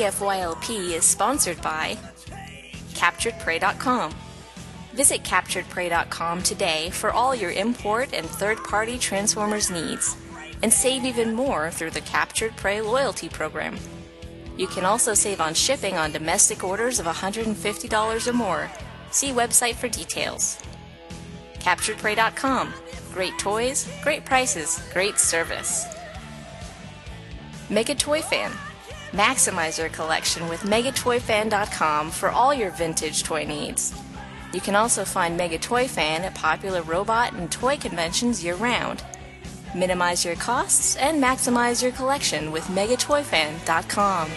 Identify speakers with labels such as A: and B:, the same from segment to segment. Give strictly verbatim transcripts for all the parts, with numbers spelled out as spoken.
A: F Y L P is sponsored by Captured Prey dot com. Visit Captured Prey dot com today for all your import and third-party Transformers needs, and save even more through the Captured Prey loyalty program. You can also save on shipping on domestic orders of one hundred fifty dollars or more. See website for details. Captured Prey dot com. Great toys, great prices, great service. Mega Toy Fan. Maximize your collection with Mega Toy Fan dot com for all your vintage toy needs. You can also find Mega Toy Fan at popular robot and toy conventions year-round. Minimize your costs and maximize your collection with Mega Toy Fan dot com.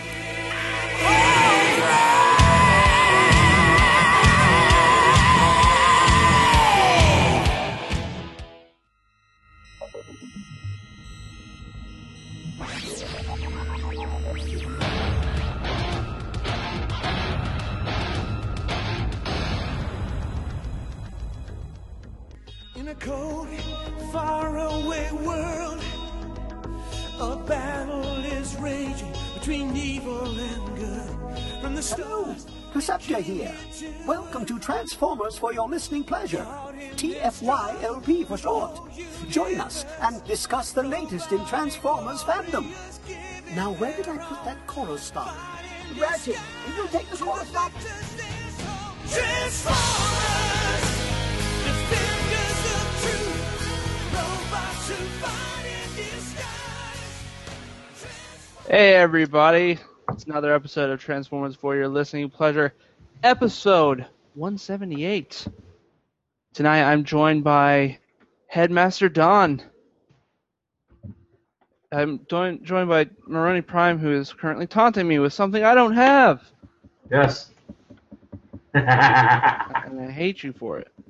B: In a cold, faraway world, a battle is raging between evil and good. From the stars,
C: Perceptia here. Welcome to Transformers for your listening pleasure. T F Y L P for short. Join us and discuss the latest in Transformers fandom. Now, where did I put that chorus stop? Ratchet, will you take the chorus stop?
B: Transformers, defenders of truth, robots who fight in disguise.
D: Hey everybody, it's another episode of Transformers for your listening pleasure, episode one seventy-eight. Tonight I'm joined by Headmaster Don. I'm joined, joined by Maroni Prime, who is currently taunting me with something I don't have.
E: Yes.
D: And I hate you for it.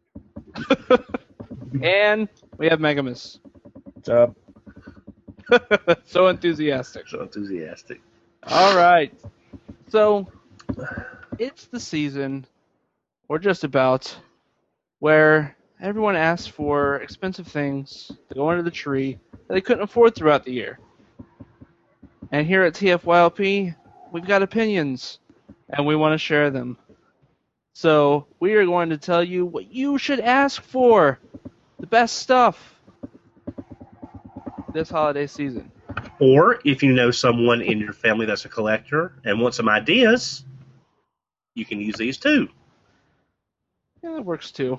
D: And we have Megamus.
E: What's up?
D: So enthusiastic.
E: So enthusiastic.
D: All right. So, it's the season, or just about, where everyone asks for expensive things to go under the tree that they couldn't afford throughout the year. And here at T F Y L P, we've got opinions, and we want to share them. So, we are going to tell you what you should ask for. The best stuff this holiday season.
E: Or if you know someone in your family that's a collector and want some ideas, you can use these too.
D: Yeah, that works too.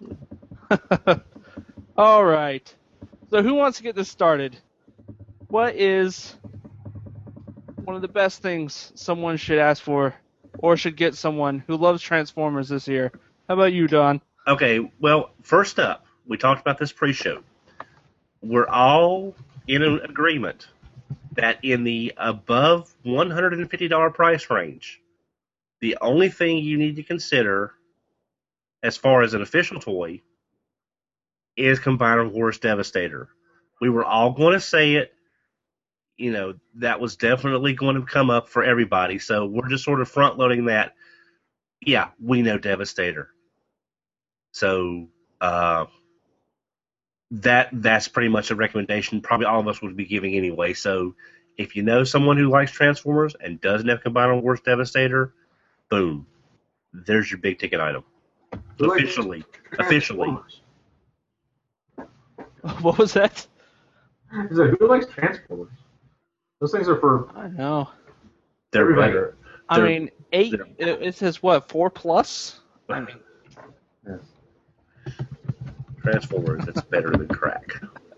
D: All right. So who wants to get this started? What is one of the best things someone should ask for or should get someone who loves Transformers this year? How about you, Don?
E: Okay, well, first up, we talked about this pre-show. We're all in an agreement that in the above one hundred fifty dollars price range, the only thing you need to consider as far as an official toy is Combiner Wars Devastator. We were all going to say it. You know, that was definitely going to come up for everybody. So we're just sort of front-loading that. Yeah, we know Devastator. So uh, that that's pretty much a recommendation probably all of us would be giving anyway. So if you know someone who likes Transformers and doesn't have Combiner Wars Devastator, boom. There's your big-ticket item.
F: Who likes
E: Officially. Officially.
D: What was that?
F: Is it who likes Transformers? Those things are for
D: I know.
E: They're
F: everybody.
E: better.
D: I
E: They're-
D: mean, eight. It, it says what? Four plus? I mean,
F: Yes.
E: Transformers, it's better than crack.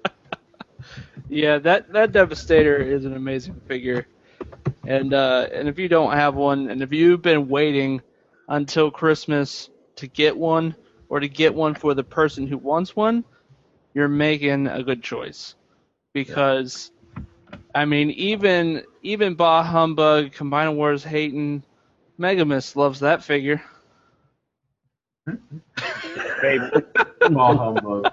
D: yeah, that that Devastator is an amazing figure, and uh, and if you don't have one, and if you've been waiting until Christmas to get one, or to get one for the person who wants one, you're making a good choice, because I mean, even even Bah Humbug, Combiner Wars hating, Megamus loves that figure.
E: Baby.
F: Small humbug.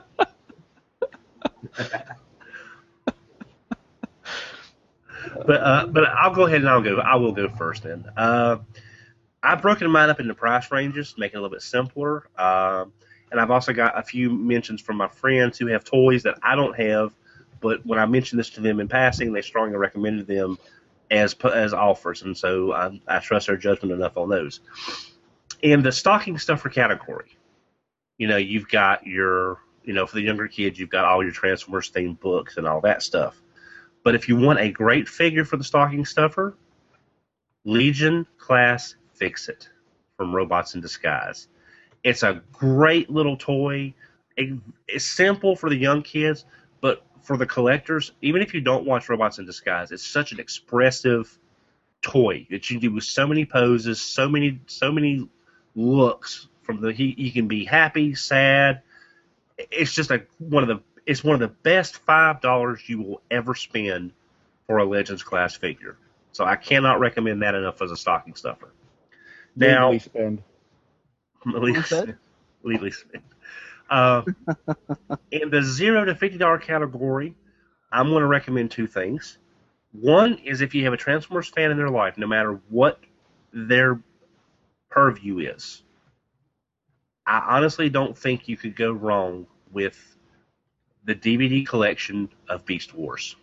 E: But uh, but I'll go ahead and I'll go. I will go first then. Uh, I've broken mine up into price ranges to make it a little bit simpler. Uh, and I've also got a few mentions from my friends who have toys that I don't have, but when I mentioned this to them in passing, they strongly recommended them as as offers, and so I, I trust their judgment enough on those. In the stocking stuffer category, you know, you've got your, you know, for the younger kids, you've got all your Transformers themed books and all that stuff. But if you want a great figure for the stocking stuffer, Legion Class Fix-It from Robots in Disguise. It's a great little toy. It, it's simple for the young kids, but for the collectors, even if you don't watch Robots in Disguise, it's such an expressive toy that you do with so many poses, so many, so many looks. From the he, he can be happy, sad. It's just a one of the it's one of the best five dollars you will ever spend for a Legends class figure. So I cannot recommend that enough as a stocking stuffer. Now,
G: legally spend.
E: Legally, legally spend. Uh, in the zero to fifty dollar category, I'm going to recommend two things. One is if you have a Transformers fan in their life, no matter what their purview is, I honestly don't think you could go wrong with the D V D collection of Beast Wars.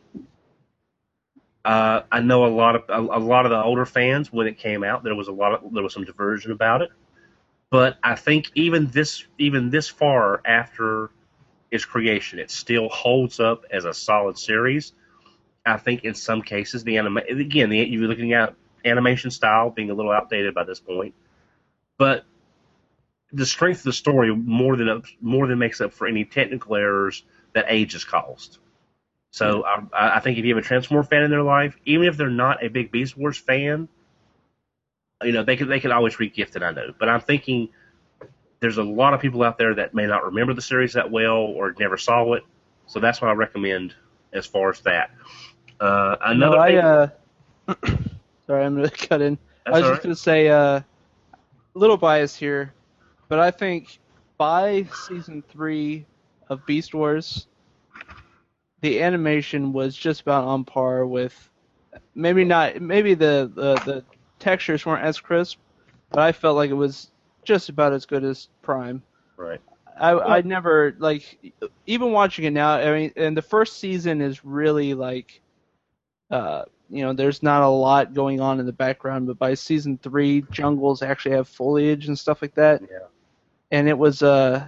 E: Uh, I know a lot of a, a lot of the older fans, when it came out, there was a lot of there was some diversion about it. But I think even this even this far after its creation, it still holds up as a solid series. I think in some cases the anima again the, you're looking at animation style being a little outdated by this point, but the strength of the story more than more than makes up for any technical errors that age has caused. So I, I think if you have a Transformer fan in their life, even if they're not a big Beast Wars fan, you know they could they could always re-gift it. I know, but I'm thinking there's a lot of people out there that may not remember the series that well or never saw it. So that's what I recommend as far as that. Uh, another
D: no, I,
E: thing,
D: uh, sorry, I'm going to cut in. I was
E: all
D: just
E: right.
D: going to say, uh, a little bias here, but I think by season three of Beast Wars, the animation was just about on par with, maybe not, maybe the, the, the textures weren't as crisp, but I felt like it was just about as good as Prime.
E: right.
D: I I never, like, even watching it now, I mean, and the first season is really like, uh, you know, there's not a lot going on in the background, but by season three, jungles actually have foliage and stuff like that.
E: Yeah.
D: And it was, uh,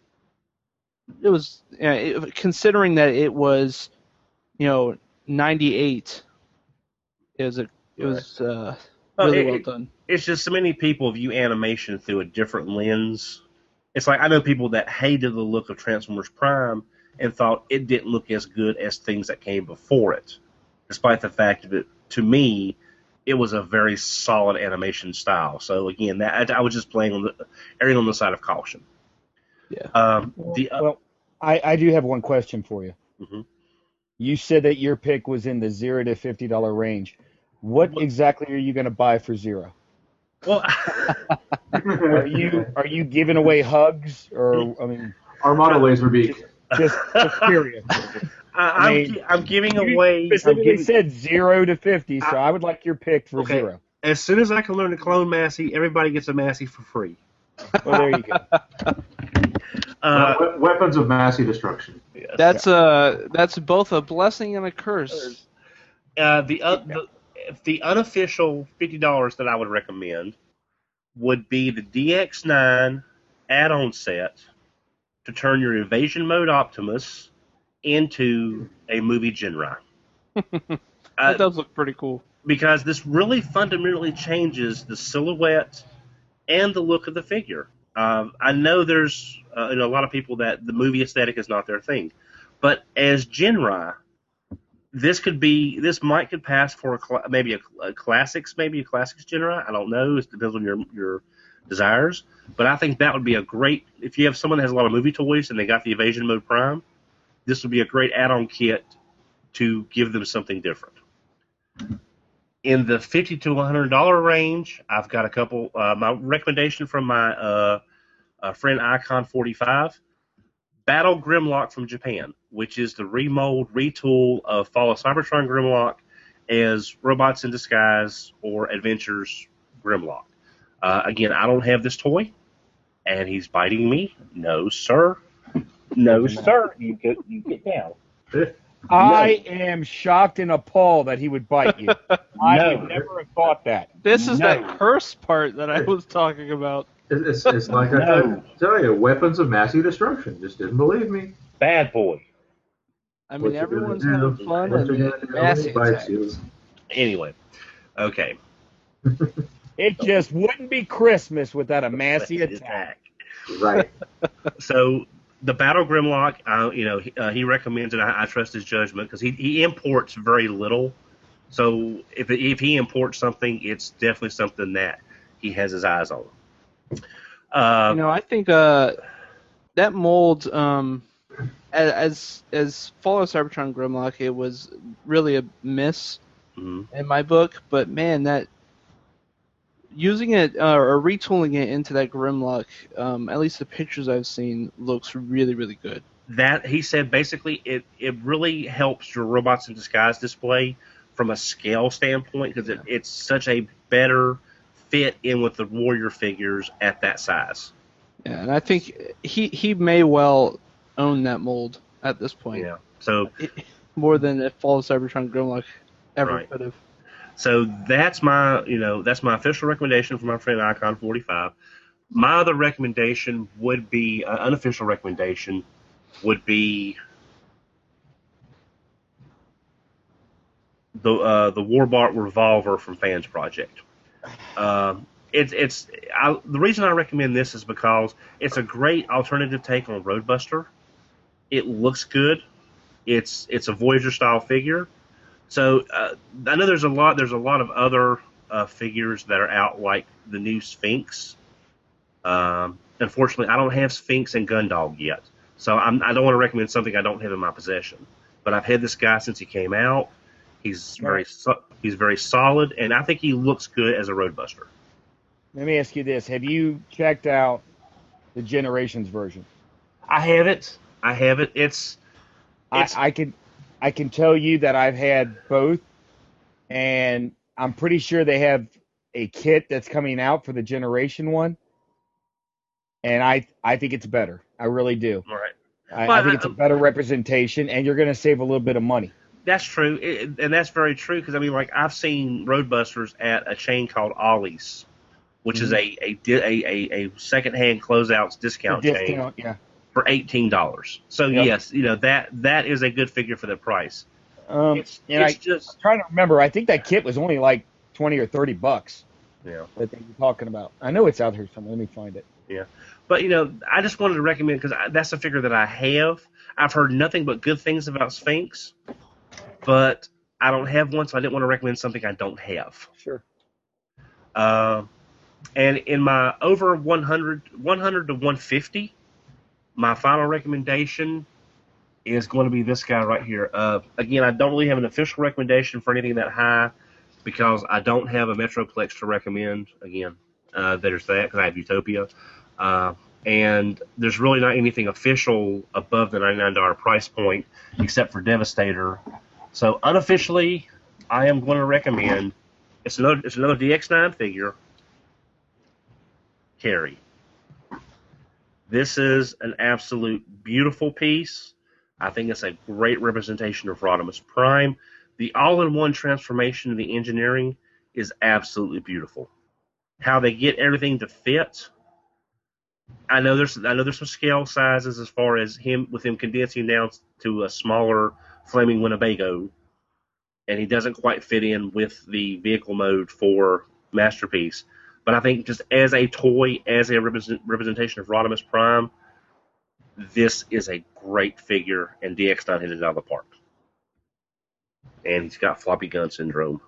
D: it was, yeah, it, considering that it was, you know, ninety-eight, it was, a, it was uh,
E: Well,
D: really
E: it-
D: well
E: it-
D: done.
E: It's just so many people view animation through a different lens. It's like I know people that hated the look of Transformers Prime and thought it didn't look as good as things that came before it, despite the fact that, to me, it was a very solid animation style. So again, that I, I was just playing on the erring on the side of caution.
D: Yeah.
E: Um, the uh,
G: Well, I, I do have one question for you.
E: Mhm.
G: You said that your pick was in the zero to fifty dollar range. What exactly are you going to buy for zero?
E: well,
G: Are you are you giving away hugs, or I mean,
F: Armada Laserbeak.
G: just, just curious?
E: I,
G: I
E: I'm,
G: mean,
E: gi- I'm giving
G: You
E: away. I'm
G: specifically
E: giving,
G: said zero to fifty, so
E: I-
G: I would like your pick for
E: Okay.
G: zero.
E: as soon as I can learn to clone Massey, everybody gets a Massey for free.
G: Well, there you go.
E: Uh,
F: We- weapons of massy destruction.
D: That's uh that's both a blessing and a curse.
E: Uh, the, uh, the the unofficial fifty dollars that I would recommend would be the D X nine add-on set to turn your Evasion Mode Optimus into a movie Genrai.
D: That
E: Uh,
D: does look pretty cool.
E: because this really fundamentally changes the silhouette and the look of the figure. Um, I know there's uh, you know, a lot of people that the movie aesthetic is not their thing, but as Genrai, this could be this might could pass for a cl- maybe a, a classics maybe a classics Genrai. I don't know. It depends on your your desires, but I think that would be a great if you have someone that has a lot of movie toys and they got the Evasion Mode Prime. This would be a great add-on kit to give them something different. In the fifty to one hundred dollar range, I've got a couple. Uh, my recommendation from my uh, uh, friend Icon forty-five, Battle Grimlock from Japan, which is the remold, retool of Fall of Cybertron Grimlock as Robots in Disguise or Adventures Grimlock. Uh, again, I don't have this toy, and he's biting me. No, sir. No, sir. You get you get down.
G: I am shocked and appalled that he would bite you. I
E: No.
G: would never have thought that.
D: This is
E: No.
D: that curse part that I was talking about.
F: It- It's, it's like I
E: No.
F: tried to tell you, weapons of mass destruction. Just didn't believe me.
E: Bad boy.
D: I
F: What
D: mean,
F: you
D: everyone's
F: gonna do?
D: having fun
F: What
D: and
F: you gonna do?
D: massy
F: He bites
D: attacks.
F: you.
E: Anyway, okay.
G: It just wouldn't be Christmas without a massy attack.
F: Right.
E: So the Battle Grimlock, uh, you know, he, uh, he recommends it. I, I trust his judgment because he, he imports very little. So if if he imports something, it's definitely something that he has his eyes on. Uh,
D: You know, I think uh, that mold, um, as as Fallout Cybertron Grimlock, it was really a miss
E: mhm.
D: in my book. But man, that using it uh, or retooling it into that Grimlock, um, at least the pictures I've seen, looks really really good.
E: That he said basically it, it really helps your robots in disguise display from a scale standpoint because it, it's such a better fit in with the warrior figures at that size.
D: Yeah, and I think he he may well own that mold at this point.
E: Yeah. So
D: It- more than if Fall of Cybertron Grimlock ever
E: Right.
D: could have.
E: so that's my you know that's my official recommendation for my friend Icon forty-five. My other recommendation would be uh, unofficial recommendation would be the uh, the Warbot revolver from Fans Project. Um, it's it's I, the reason I recommend this is because it's a great alternative take on Roadbuster. It looks good. It's it's a Voyager style figure. So uh, I know there's a lot there's a lot of other uh, figures that are out like the new Sphinx. Um, unfortunately, I don't have Sphinx and Gundog yet, so I'm, I don't want to recommend something I don't have in my possession. But I've had this guy since he came out. He's very so, he's very solid, and I think he looks good as a Roadbuster.
G: Let me ask you this: have you checked out the Generations version?
E: I have it. I have it. It's
G: I,
E: it's
G: I can, I can tell you that I've had both, and I'm pretty sure they have a kit that's coming out for the Generation one, and I, I think it's better. I really do.
E: all right.
G: I,
E: Well,
G: I think it's a
E: I-
G: better representation, and you're going to save a little bit of money.
E: That's true, it, and that's very true because I mean, like I've seen Roadbusters at a chain called Ollie's, which is a a, di- a a a secondhand closeouts discount
G: The
E: chain
G: discount, yeah.
E: for eighteen dollars. So
G: Yep.
E: yes, you know that that is a good figure for the price.
G: Um,
E: It's,
G: and
E: it's
G: I,
E: just
G: I'm trying to remember. I think that kit was only like twenty or thirty bucks
E: yeah.
G: that they were talking about. I know it's out here somewhere. Let me find it.
E: Yeah, but you know, I just wanted to recommend because that's a figure that I have. I've heard nothing but good things about Sphinx, but I don't have one, so I didn't want to recommend something I don't have.
G: Sure.
E: Uh, and in my over one hundred, one hundred to one fifty, my final recommendation is going to be this guy right here. Uh, again, I don't really have an official recommendation for anything that high because I don't have a Metroplex to recommend. Again, uh, there's that because I have Utopia. Uh, and there's really not anything official above the ninety-nine dollars price point except for Devastator. So unofficially, I am going to recommend it's another it's another D X nine figure. Carrie. This is an absolute beautiful piece. I think it's a great representation of Rodimus Prime. The all-in-one transformation of the engineering is absolutely beautiful. How they get everything to fit. I know there's I know there's some scale sizes as far as him with him condensing down to a smaller Flaming Winnebago, and he doesn't quite fit in with the vehicle mode for Masterpiece. But I think just as a toy, as a represent, representation of Rodimus Prime, this is a great figure, and D X nine hit it out of the park. And he's got floppy gun syndrome.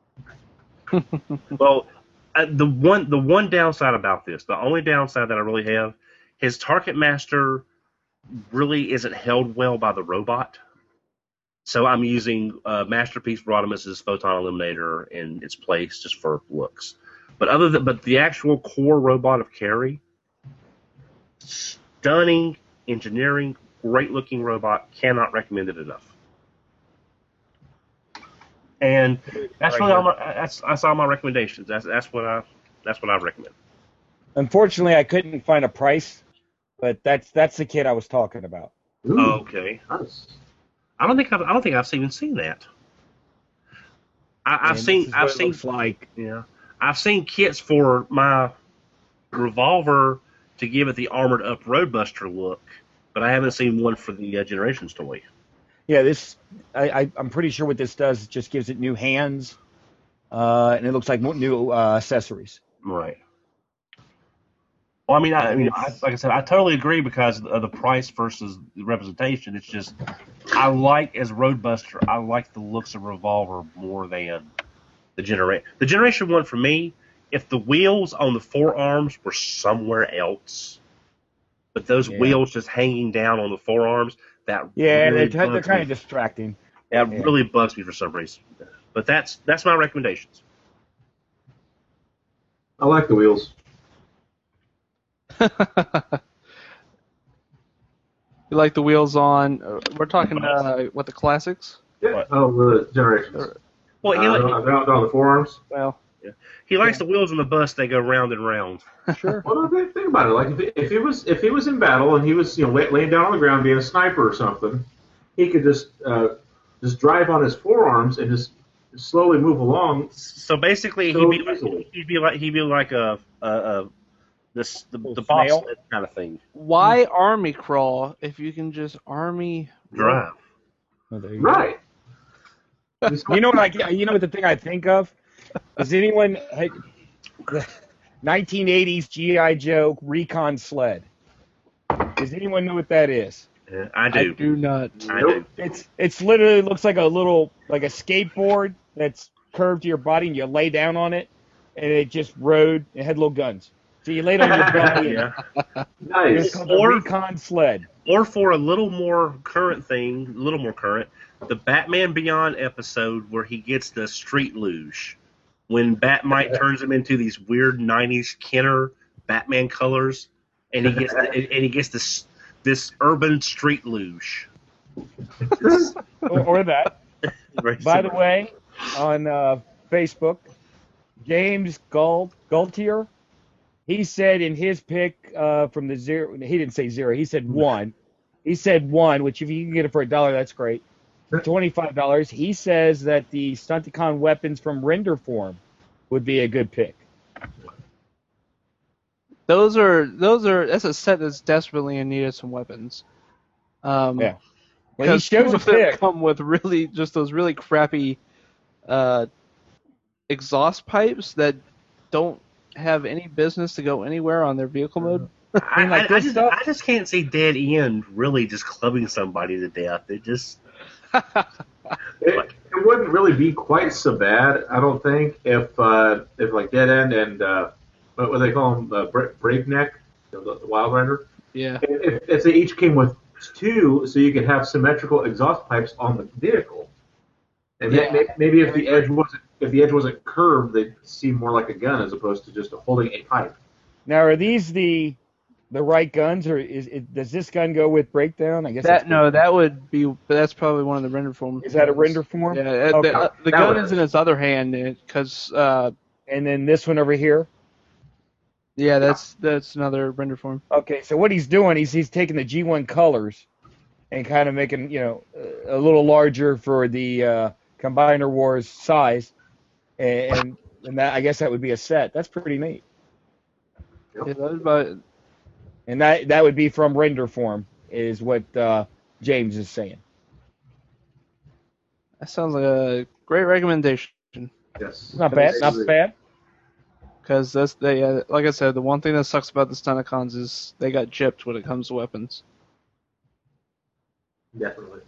E: Well, uh, the one the one downside about this, the only downside that I really have, his Target Master really isn't held well by the robot. So I'm using uh, Masterpiece Rodimus's Photon Eliminator in its place just for looks. But other than but the actual core robot of Carrie, stunning engineering, great looking robot. Cannot recommend it enough. And that's really all my that's that's all my recommendations. That's that's what I that's what I recommend.
G: Unfortunately, I couldn't find a price, but that's that's the kit I was talking about.
F: Ooh,
E: Okay.
F: nice.
E: I don't think I've, I don't think I've even seen that. I, I've
G: And this
E: seen
G: is
E: I've
G: what it
E: seen
G: looks like.
E: yeah I've seen kits for my revolver to give it the armored up Roadbuster look, but I haven't seen one for the uh, Generations toy.
G: Yeah, this I, I I'm pretty sure what this does is just gives it new hands, uh, and it looks like mo- new uh, accessories.
E: Right. Well, I mean, I, I
G: And
E: mean, I,
G: it's
E: like I said, I totally agree because of the price versus the representation. It's just I like as Roadbuster, I like the looks of Revolver more than the generation. The Generation one for me, if the wheels on the forearms were somewhere else, but those
G: yeah,
E: wheels just hanging down on the forearms, that
G: yeah,
E: really
G: they're they're
E: bugs
G: kind of
E: me.
G: distracting.
E: That
G: Yeah.
E: really bugs me for some reason. But that's that's my recommendations.
F: I like the wheels.
D: You like the wheels on? Uh, we're talking uh, what the classics?
F: Yeah.
E: What?
F: Oh, the Generations.
E: Well, he,
F: Uh,
E: li-
F: they're, they're on the forearms.
D: Well,
E: he likes the wheels on the bus. They go round and round.
G: Sure.
F: Well, no, think, think about it. Like if, it- if he was if he was in battle and he was you know lay, laying down on the ground being a sniper or something, he could just uh, just drive on his forearms and just slowly move along.
E: So basically,
F: So
E: he'd be like,
F: easily.
E: he'd be like he'd be like a, a, a this the,
G: Little
E: the
G: snail.
E: bobsled kind of thing.
D: why army crawl if you can just army
E: Drive.
G: Oh, there you go.
F: Right.
G: You know what I you know what the thing I think of? Does anyone nineteen eighties G I. Joe Recon sled? Does anyone know what that is?
E: Yeah, I
D: I
E: do.
D: do not.
E: I
F: Nope.
E: do.
G: It's it's literally looks like a little like a skateboard that's curved to your body and you lay down on it and it just rode. It had little guns. So you laid on your belly.
E: Yeah.
G: And
F: Nice.
G: it's called
E: Or-
G: a Recon sled.
E: Or for a little more current thing, a little more current, the Batman Beyond episode where he gets the street luge. When Batmite turns him into these weird nineties Kenner Batman colors, and he gets the, and he gets this this urban street luge.
G: Or, or that.
E: Very
G: By the
E: similar.
G: way, on uh, Facebook, James Galt Galtier, he said in his pick uh, from the zero, he didn't say zero, he said one. He said one, which if you can get it for a dollar, that's great. twenty-five dollars. He says that the Stunticon weapons from Render Form would be a good pick.
D: Those are those are that's a set that's desperately in need of some weapons. Um,
G: Yeah. Well, he
D: because
G: shows
D: two
G: a
D: of them
G: pick.
D: come with really just those really crappy uh, exhaust pipes that don't have any business to go anywhere on their vehicle mode.
E: I,
G: mean, like
E: I, I
G: this
E: just
G: stuff-
E: I just can't see Dead End really just clubbing somebody to death. It just
F: It, it wouldn't really be quite so bad, I don't think, if uh, if like Dead End and uh, what what they call them, uh, Bra- Breakneck, the, the Wild Rider,
D: Yeah.
F: if, if they each came with two, so you could have symmetrical exhaust pipes on the vehicle, and
D: Yeah.
F: may- maybe if the edge wasn't if the edge wasn't curved, they'd seem more like a gun as opposed to just holding a pipe.
G: Now, are these the the right guns, or is it, does this gun go with Breakdown? I guess
D: That
G: it's
D: no, that would be. But that's probably one of the render form.
G: Is that a render form?
D: Yeah. uh,
G: Okay.
D: The, uh, the
F: That
D: gun
F: would-
D: is in his other hand because uh,
G: And then this one over here.
D: yeah, that's that's another render form.
G: Okay, so what he's doing, he's he's taking the G one colors and kind of making, you know, a little larger for the uh, Combiner Wars size, and and that I guess that would be a set. That's pretty neat,
D: Yeah, that was about,
G: and that that would be from Render Form, is what uh, James is saying.
D: that sounds like a great recommendation.
F: Yes,
G: Not bad, not bad.
D: Because that's they uh, like I said, the one thing that sucks about the Stunticons is they got gypped when it comes to weapons.
F: Definitely.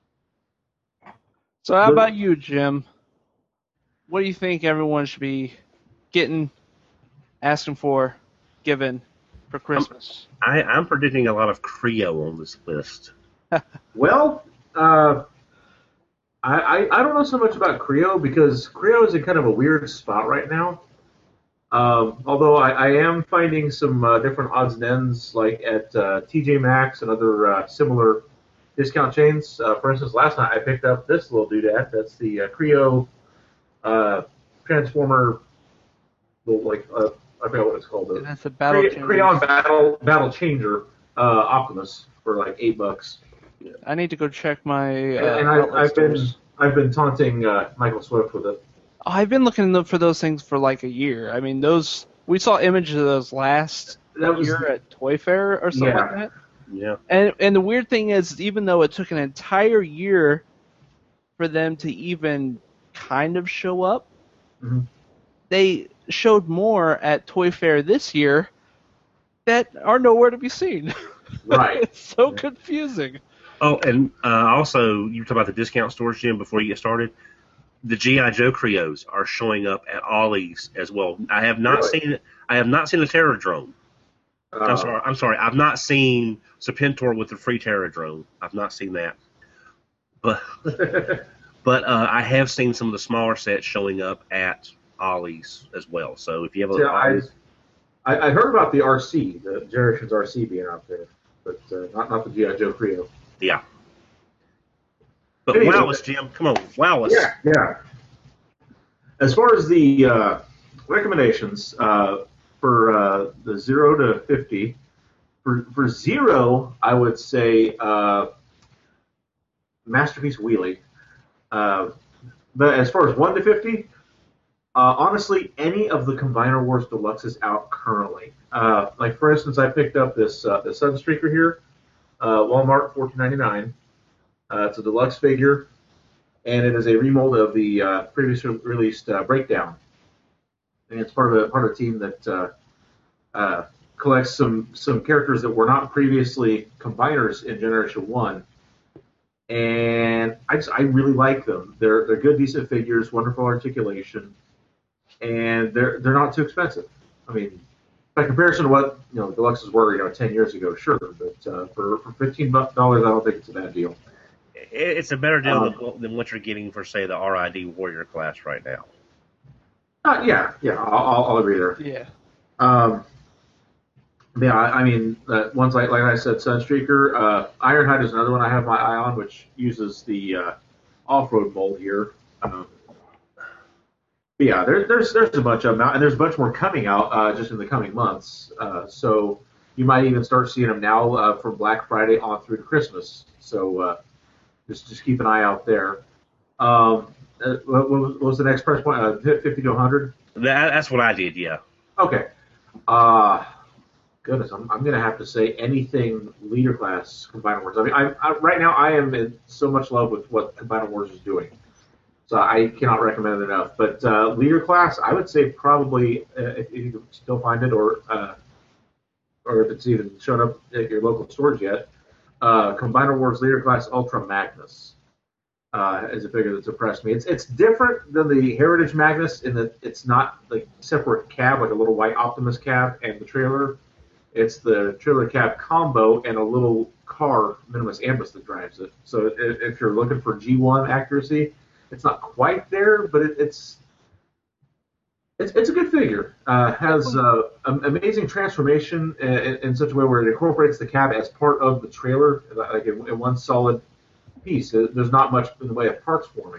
D: So how
F: Good.
D: about you, Jim? What do you think everyone should be getting, asking for, given for Christmas?
E: I, I'm predicting a lot of Creo on this list.
F: Well, uh, I, I I don't know so much about Creo because Creo is in kind of a weird spot right now. Um, although I, I am finding some uh, different odds and ends, like at uh, T J Maxx and other uh, similar discount chains. Uh, for instance, last night I picked up this little doodad. That's the uh, Creo uh, Transformer, little, like uh, I forgot what it's called.
D: And
F: The
D: that's a battle.
F: Cre-
D: changer.
F: Creon Battle Battle Changer uh, Optimus for like eight bucks.
D: I need to go check my. Uh,
F: and I,
D: outlet
F: I've been
D: stores.
F: I've been taunting uh, Michael Swift with it.
D: I've been looking for those things for like a year. I mean, those we saw images of those last
F: That was
D: year at Toy Fair or something
F: Yeah.
D: like that.
E: Yeah.
D: And and the weird thing is, even though it took an entire year for them to even kind of show up,
F: Mhm.
D: they showed more at Toy Fair this year that are nowhere to be seen.
F: Right.
D: It's so
F: Yeah.
D: confusing.
E: Oh, and uh, also, you talk about the discount stores, Jim, before you get started. The G I. Joe Creos are showing up at Ollie's as well. I have not
F: Really?
E: seen I have not seen a Terradrome.
F: Uh,
E: I'm sorry. I'm sorry. I've not seen Serpentor with the free Terradrome. I've not seen that. But but uh, I have seen some of the smaller sets showing up at Ollie's as well. So if you have a
F: See, I,
E: Ollie's,
F: I I heard about the R C, the Generations R C being out there, but uh, not not the G I. Joe Creo.
E: yeah. But
F: Anyway.
E: wow us, Jim. Come on, wow us.
F: Yeah, yeah. As far as the uh, recommendations uh, for uh, the zero to fifty, for for zero, I would say uh, Masterpiece Wheelie. Uh, but as far as one to fifty, uh, honestly, any of the Combiner Wars Deluxes out currently. Uh, like for instance, I picked up this uh, the Sunstreaker here, uh, Walmart fourteen ninety-nine. Uh, it's a deluxe figure, and it is a remold of the uh, previously released uh, Breakdown. And it's part of a part of a team that uh, uh, collects some some characters that were not previously combiners in Generation One. And I just I really like them. They're they're good, decent figures, wonderful articulation, and they're they're not too expensive. I mean, by comparison to what you know deluxes were, you know, ten years ago, sure, but uh, for for fifteen dollars, I don't think it's a bad deal.
E: It's a better deal
F: Um,
E: than, than what you're getting for, say, the R I D Warrior class right now.
F: Uh, yeah, yeah, I'll, I'll, I'll agree there.
D: Yeah.
F: Um, yeah, I, I mean, uh, ones like like I said, Sunstreaker, uh, Ironhide is another one I have my eye on, which uses the uh, off-road mold here. Um, but yeah, there, there's there's a bunch of them out, and there's a bunch more coming out uh, just in the coming months. Uh, so you might even start seeing them now uh, from Black Friday on through to Christmas. So uh, just just keep an eye out there. Um, uh, what, what was- what was the next price point? Uh, fifty to one hundred.
E: That, that's what I did, yeah.
F: Okay. Uh, goodness, I'm, I'm going to have to say anything leader class Combiner Wars. I mean, I, I, right now I am in so much love with what Combiner Wars is doing. So I cannot recommend it enough. But uh, leader class, I would say probably, uh, if, if you can still find it or uh, or if it's even shown up at your local stores yet, uh, Combiner Wars leader class Ultra Magnus. Uh, is a figure that's impressed me. It's it's different than the Heritage Magnus in that it's not like separate cab, like a little white Optimus cab and the trailer. It's the trailer cab combo and a little car, Minimus Ambus, that drives it. So if, if you're looking for G one accuracy, it's not quite there, but it, it's it's it's a good figure. Uh, has uh, am- amazing transformation in, in such a way where it incorporates the cab as part of the trailer, like in, in one solid piece. There's not much in the way of parts forming.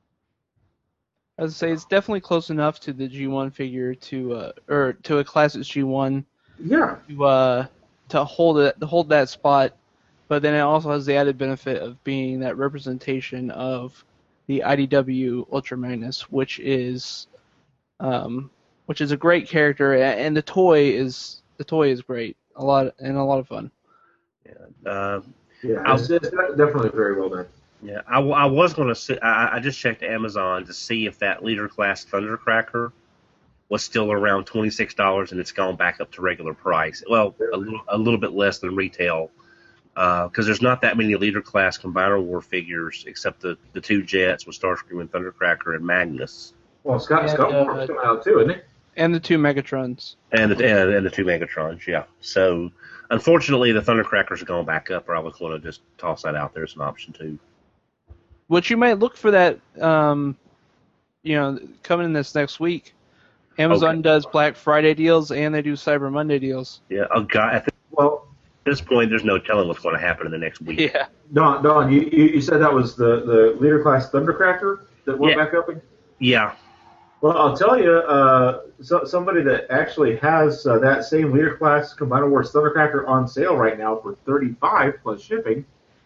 D: I would say it's definitely close enough to the G one figure to, uh, or to a classic G one
F: Yeah,
D: to, uh, to hold it, to hold that spot. But then it also has the added benefit of being that representation of the I D W Ultra Magnus, which is, um, which is a great character, a- and the toy is the toy is great, a lot and a lot of fun.
E: Uh,
F: yeah, it's, it's definitely very well done.
E: yeah, I, w- I was going to say, I, I just checked Amazon to see if that leader class Thundercracker was still around twenty-six dollars, and it's gone back up to regular price. Well, a little, a little bit less than retail, because uh, there's not that many leader class Combiner War figures except the, the two Jets with Starscream and Thundercracker and Magnus.
F: Well, Scott
D: And,
F: Scott
D: uh,
F: Warp's coming out too, isn't he?
D: And the two Megatrons.
E: And the, and, and the two Megatrons, yeah. So, unfortunately, the Thundercrackers are going back up, or I was going to just toss that out there as an option, too.
D: Which you might look for that, um, you know, coming in this next week. Amazon
E: Okay.
D: does Black Friday deals and they do Cyber Monday deals.
E: Yeah, oh, God, at
F: Well,
E: this point, there's no telling what's going to happen in the next week.
D: Yeah.
F: Don, Don, you, you you said that was the, the leader class Thundercracker that went
E: Yeah.
F: back up again?
E: Yeah.
F: Well, I'll tell you, uh, so, somebody that actually has uh, that same leader class Combiner Wars Thundercracker on sale right now for thirty-five plus shipping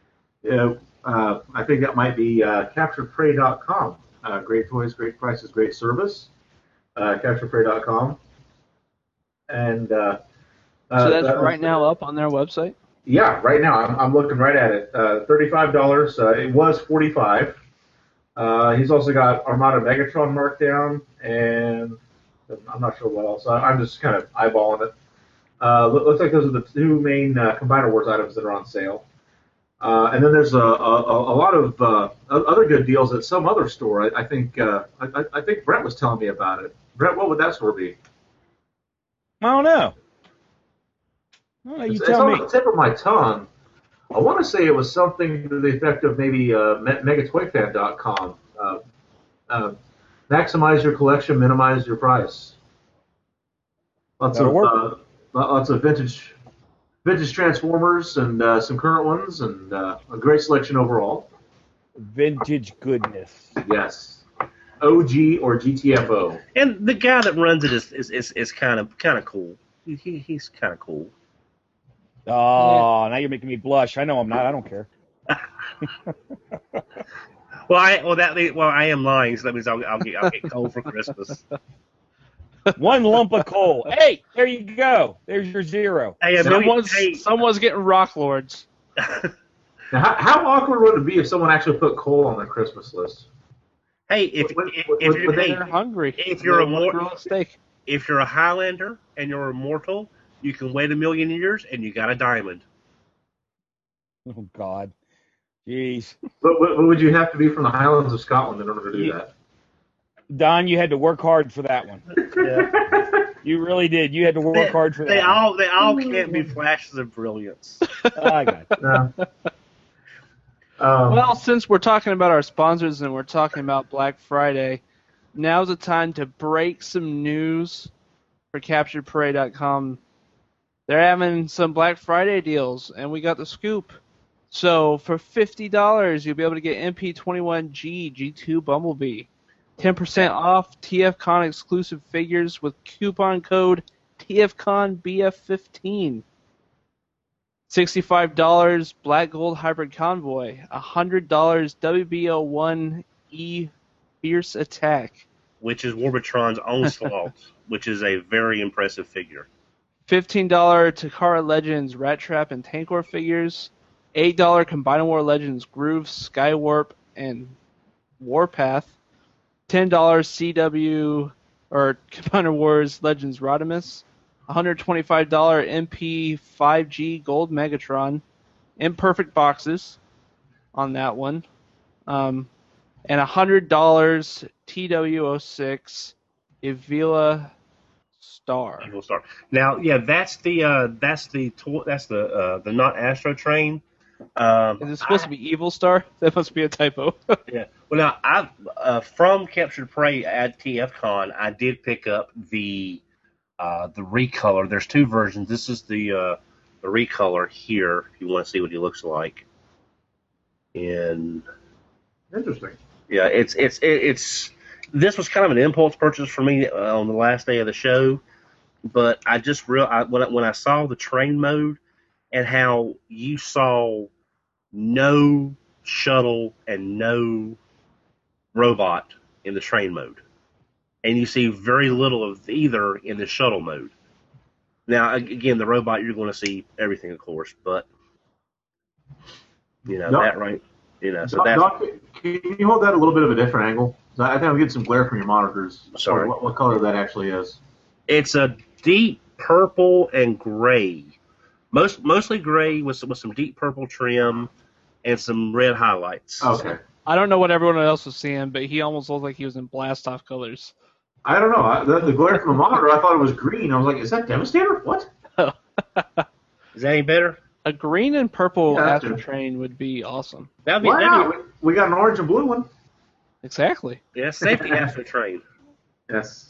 F: Yeah, uh, I think that might be uh, captured prey dot com. Uh, great toys, great prices, great service. Uh, captured prey dot com. And uh,
D: So
F: uh,
D: that's
F: that-
D: right now up on their website?
F: Yeah, right now I'm, I'm looking right at it. Uh, thirty-five dollars. Uh, it was forty-five. Uh, he's also got Armada Megatron marked down, and I'm not sure what else. I, I'm just kind of eyeballing it. Uh, look, looks like those are the two main uh, Combiner Wars items that are on sale. Uh, and then there's a, a, a lot of uh, other good deals at some other store. I, I think uh, I, I think Brett was telling me about it. Brett, what would that store be?
G: I don't know. I don't know, you
F: It's, it's
G: tell
F: on
G: me.
F: the tip of my tongue. I want to say it was something to the effect of maybe uh, mega toy fan dot com. Uh, uh, maximize your collection, minimize your price. Lots
G: That'll
F: of
G: work.
F: uh, lots of vintage vintage Transformers and uh, some current ones, and uh, a great selection overall.
G: Vintage goodness.
F: Yes, O G or G T F O.
E: And the guy that runs it is is, is, is kind of kind of cool. He, he he's kind of cool.
G: Oh, now you're making me blush. I know I'm not. I don't care.
E: Well, I well that well I am lying, so that means I'll I'll get I'll get coal for Christmas.
G: One lump of coal. Hey, there you go. There's your zero.
E: Hey,
D: Someone's,
E: hey,
D: someone's getting Rock Lords.
F: Now, how, how awkward would it be if someone actually put coal on their Christmas list?
E: hey, if
F: Would-
E: if,
F: would-
E: if
F: would
E: you're
F: they-
E: hey,
D: They're hungry.
E: if you're a
D: They want
E: more-
D: grilled steak.
E: if you're a Highlander and you're immortal, you can wait a million years and you got a diamond.
G: Oh, God. Jeez.
F: But, but would you have to be from the Highlands of Scotland in order to do
G: You-
F: that?
G: Don, you had to work hard for that one.
E: Yeah.
G: You really did. You had to work
E: They,
G: hard for that
E: they
G: one.
E: all they all can't be flashes of brilliance.
G: Oh, I got it.
F: No. Um,
D: Well, since we're talking about our sponsors and we're talking about Black Friday, now's the time to break some news for captured prey dot com. They're having some Black Friday deals, and we got the scoop. So for fifty dollars, you'll be able to get M P twenty-one G G two Bumblebee. ten percent off TFCon exclusive figures with coupon code T F CON B F fifteen. sixty-five dollars Black Gold Hybrid Convoy. one hundred dollars W B O one E Fierce Attack.
E: Which is Warbitron's Onslaught, which is a very impressive figure.
D: fifteen dollars Takara Legends Rat Trap and Tank War figures. eight dollars Combiner War Legends Groove, Skywarp, and Warpath. ten dollars C W or Combiner Wars Legends Rodimus. one hundred twenty-five dollars M P five G Gold Megatron. Imperfect boxes on that one. Um, and one hundred dollars T W zero six Evila Star.
E: Evil Star. Now, yeah, that's the uh, that's the to- that's the uh, the not Astro Train. Um,
D: Is it supposed to be Evil Star? That must be a typo.
E: Yeah. Well, now I uh, from Captured Prey at TFCon, I did pick up the uh, the recolor. There's two versions. This is the uh, the recolor here. If you want to see what he looks like. And
F: Interesting.
E: yeah, it's it's it, it's this was kind of an impulse purchase for me uh, on the last day of the show, but I just real I, when I, when I saw the train mode and how you saw no shuttle and no robot in the train mode, and you see very little of either in the shuttle mode. Now, again, the robot, you're going to see everything, of course, but you know
F: Doc-
E: that right, you know. So
F: Doc,
E: that's
F: Doc, can you hold that a little bit of a different angle? I think I'm getting some glare from your monitors.
E: Sorry.
F: What, what color that actually is?
E: it's a deep purple and gray, most mostly gray with some, with some deep purple trim and some red highlights.
F: Okay.
D: I don't know what everyone else was seeing, but he almost looked like he was in blast off colors.
F: I don't know. I, the, the glare from the monitor, I thought it was green. I was like, is that Devastator? What?
E: Is that any better?
D: A green and purple
F: Yeah, that's
D: Astro
F: good.
D: Train would be awesome.
E: That'd be,
F: Why
E: that'd
F: not? We, we got an orange and blue one.
D: Exactly.
E: be yeah, safety Astro Train.
F: Yes.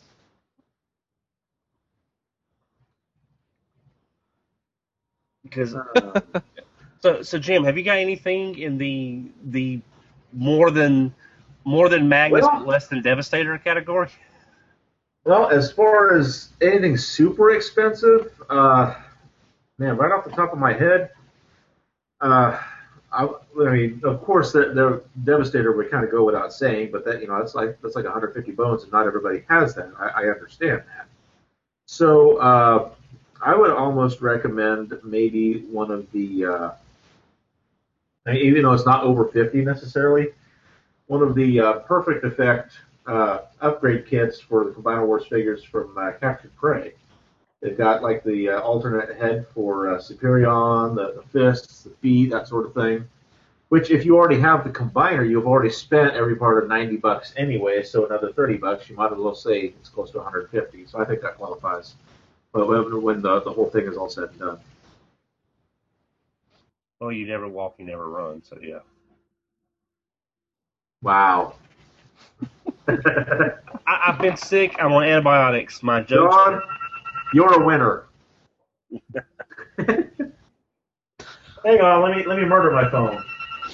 E: Because
F: Uh,
E: so so Jim, have you got anything in the the more than more than Magnus
F: Well-
E: but less than Devastator category?
F: well, as far as anything super expensive, uh, man, right off the top of my head, uh, I, I mean, of course, the, the Devastator would kind of go without saying, but that you know, that's like that's like one hundred fifty bones, and not everybody has that. I, I understand that. So uh, I would almost recommend maybe one of the, uh, even though it's not over fifty necessarily, one of the uh, Perfect Effect uh, upgrade kits for the Combiner Wars figures from uh, Captured Prey. They've got like the uh, alternate head for uh, Superion, the, the fists, the feet, that sort of thing. Which, if you already have the combiner, you've already spent every part of ninety bucks anyway. So another thirty bucks, you might as well say it's close to one hundred fifty. So I think that qualifies. But when, when the the whole thing is all said and done.
E: Well, you never walk, you never run. So yeah.
F: Wow.
E: I, I've been sick. I'm on antibiotics. My jokes.
F: John, you're a winner. Hang on, let me let me murder my phone.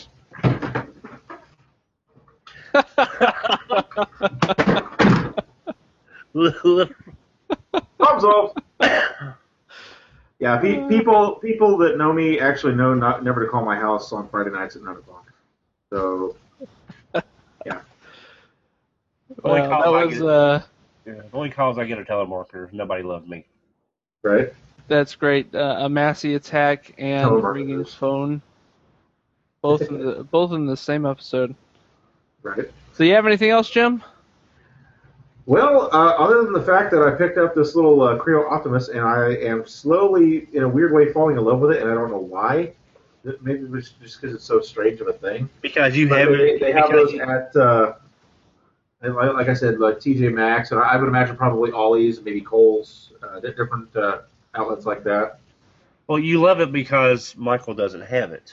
F: Thumbs up. Yeah, pe- people people that know me actually know not never to call my house on Friday nights at nine o'clock. So, yeah.
E: Only
D: Well,
E: calls
D: that
E: I
D: was
E: get-
D: uh,
E: Yeah, the only calls I get are telemarketers. Nobody loves me.
F: Right.
D: that's great. Uh, a Massey attack and
F: Telemarketers.
D: ringing phone, both in the both in the same episode.
F: Right.
D: So you have anything else, Jim?
F: Well, uh, other than the fact that I picked up this little uh, Creo Optimus, and I am slowly, in a weird way, falling in love with it, and I don't know why. Maybe it's just because it's so strange of a thing.
E: Because you
F: But
E: haven't.
F: they, they have
E: because
F: those
E: you-
F: at, uh, and like, like I said, like T J Maxx, and I would imagine probably Ollie's and maybe Kohl's, uh, di- different uh, outlets like that.
E: well, you love it because Michael doesn't have it.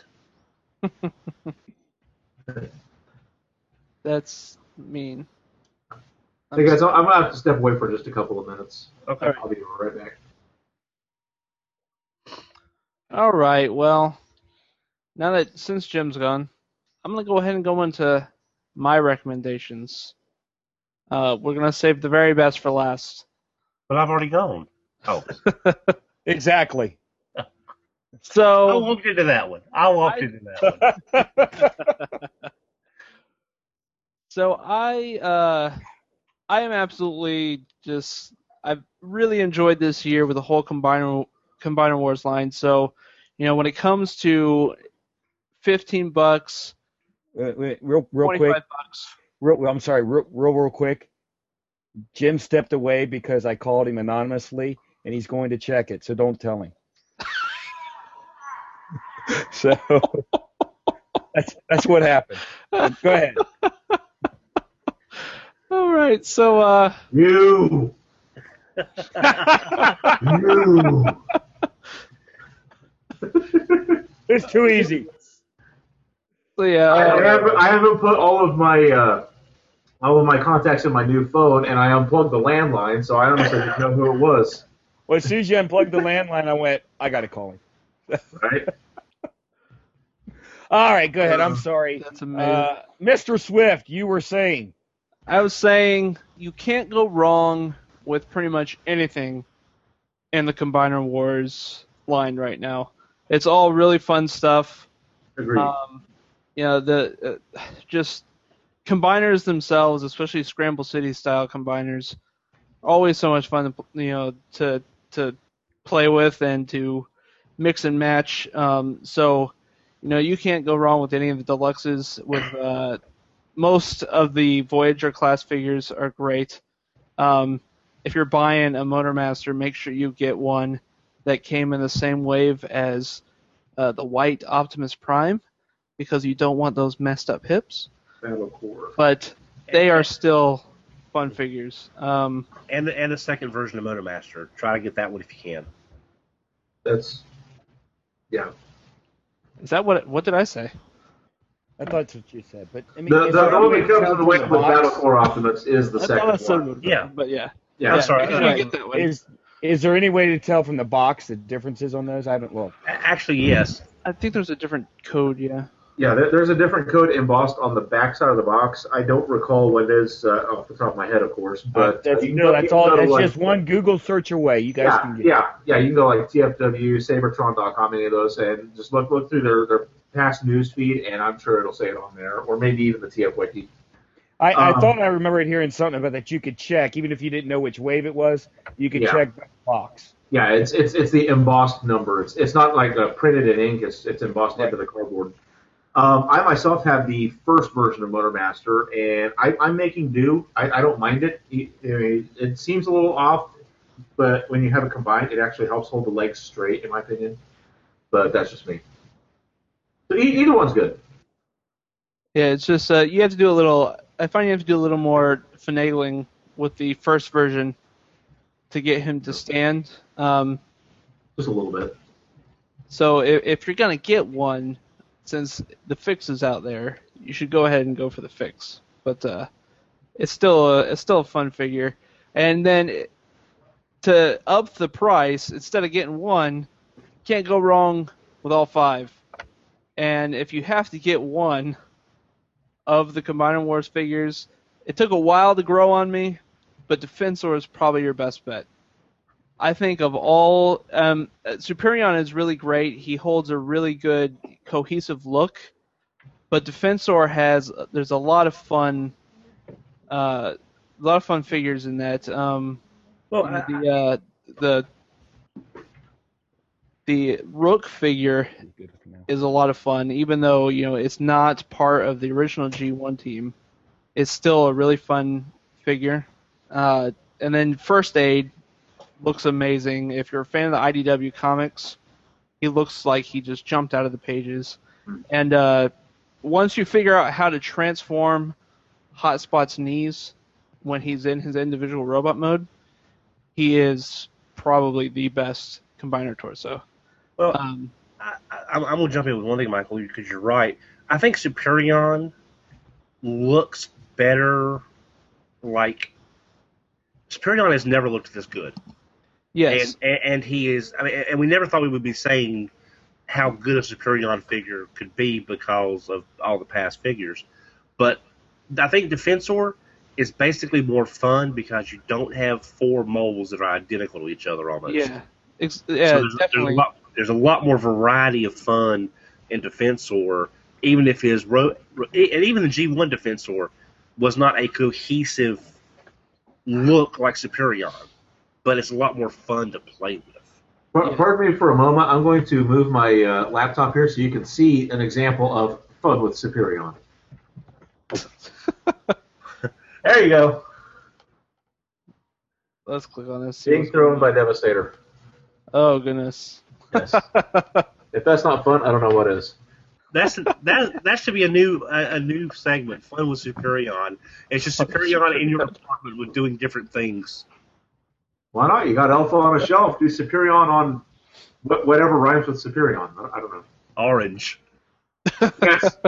D: That's mean.
F: Hey guys, I'm going to have to step away for just a couple of minutes.
E: Okay.
F: I'll be right back.
D: All right. Well, now that since Jim's gone, I'm gonna go ahead and go into my recommendations. Uh, we're gonna save the very best for last.
E: But I've already gone. Oh.
G: Exactly.
E: I
D: So
E: walked into that one. I walked
D: I-
E: into that one.
D: So I uh, I am absolutely just I've really enjoyed this year with the whole Combiner Combiner Wars line. So, you know, when it comes to fifteen bucks,
G: Wait, wait, real, real
D: twenty-five
G: quick.
D: bucks.
G: Real, I'm sorry, real, real, real quick. Jim stepped away because I called him anonymously, and he's going to check it. So don't tell him. So that's that's what happened. Go ahead.
D: All right. So uh,
F: You! You!
G: It's too easy.
D: so yeah.
F: I,
D: uh,
F: haven't, I haven't put all of my uh, all of my contacts in my new phone, and I unplugged the landline, so I honestly didn't know who it was.
G: Well, as soon as you unplugged the landline, I went, I got to call him.
F: Right?
G: All right, go ahead. I'm sorry.
D: That's amazing.
G: Uh, Mister Swift, you were saying.
D: I was saying you can't go wrong with pretty much anything in the Combiner Wars line right now. It's all really fun stuff.
F: Agreed.
D: Um, you know, the uh, just combiners themselves, especially Scramble City style combiners, always so much fun to you know to to play with and to mix and match. Um, so you know you can't go wrong with any of the deluxes. With uh, most of the Voyager class figures are great. Um, if you're buying a Motormaster, make sure you get one that came in the same wave as uh, the white Optimus Prime, because you don't want those messed up hips.
F: Battle Core.
D: But they are still fun figures. Um,
E: and the and the second version of Motormaster. Try to get that one if you can.
F: That's, yeah.
D: is that what? What did I say?
G: I thought that's what you said. But I mean,
F: The,
G: is
F: the,
G: there
F: the
G: any
F: one
G: way
F: that
G: to
F: comes
G: tell
F: in the
G: from
F: way with Battle
G: box?
F: Core Optimus is the
D: I thought
F: second
D: that's so
F: one.
E: Yeah.
D: But yeah.
F: Yeah.
E: I'm sorry.
D: Make sure
E: uh,
D: you get that one.
G: Is is there any way to tell from the box the differences on those? I haven't looked.
E: Actually, yes.
D: I think there's a different code. Yeah.
F: Yeah, there, there's a different code embossed on the back side of the box. I don't recall what it is uh, off the top of my head, of course. But
G: That's,
F: you can
G: no,
F: go-
G: that's
F: you can
G: all.
F: go to,
G: That's
F: like,
G: just one Google search away. You guys
F: Yeah,
G: can get.
F: yeah, yeah. You can go like T F W, Sabertron dot com, any of those, and just look look through their, their past news feed, and I'm sure it'll say it on there, or maybe even the T F Wiki.
G: I, I
F: Um,
G: thought I remembered hearing something about that you could check, even if you didn't know which wave it was, you could
F: Yeah.
G: check the box.
F: Yeah, it's it's it's the embossed number. It's it's not like uh, printed in ink. It's it's embossed into the cardboard. Um, I myself have the first version of Motormaster, and I, I'm making do. I, I don't mind it. It, it. It seems a little off, but when you have it combined, it actually helps hold the legs straight, in my opinion. But that's just me. So e- either one's good.
D: Yeah, it's just uh, you have to do a little. I find you have to do a little more finagling with the first version to get him to stand. Um,
F: Just a little bit.
D: so if, if you're gonna get one, since the fix is out there, you should go ahead and go for the fix. But uh, it's still a it's still a fun figure. And then to up the price, instead of getting one, can't go wrong with all five. And if you have to get one of the Combiner Wars figures, it took a while to grow on me, but Defensor is probably your best bet. I think of all, um, Superion is really great. He holds a really good cohesive look, but Defensor has there's a lot of fun, uh, a lot of fun figures in that. Um,
E: Well,
D: you know,
E: I-
D: the uh, the the Rook figure
G: Good for now.
D: is a lot of fun, even though you know it's not part of the original G one team. It's still a really fun figure. Uh, and then First Aid looks amazing. If you're a fan of the I D W comics, he looks like he just jumped out of the pages. And uh, once you figure out how to transform Hotspot's knees when he's in his individual robot mode, he is probably the best Combiner torso.
E: well,
D: Um,
E: I, I, I'm going to jump in with one thing, Michael, because you're right. I think Superion looks better. Like Superion has never looked this good.
D: yes.
E: And, and and he is. I mean, and we never thought we would be saying how good a Superion figure could be because of all the past figures. But I think Defensor is basically more fun because you don't have four molds that are identical to each other almost.
D: Yeah, Ex-
E: So
D: yeah,
E: there's, there's
D: definitely.
E: a lot. There's a lot more variety of fun in Defensor, even if his ro- and even the G one Defensor was not a cohesive look like Superion, but it's a lot more fun to play with.
F: Par- Pardon me for a moment. I'm going to move my uh, laptop here so you can see an example of fun with Superion. There you go.
D: Let's click on this. see
F: Being
D: what's
F: thrown by
D: going on.
F: Devastator.
D: Oh goodness.
F: Yes. If that's not fun, I don't know what is.
E: That's that. That should be a new a, a new segment. Fun with Superion. It's just Superion in your apartment with doing different things.
F: Why not? You got Alpha on a shelf. Do Superion on wh- whatever rhymes with Superion. I I don't know.
E: Orange.
F: Yes.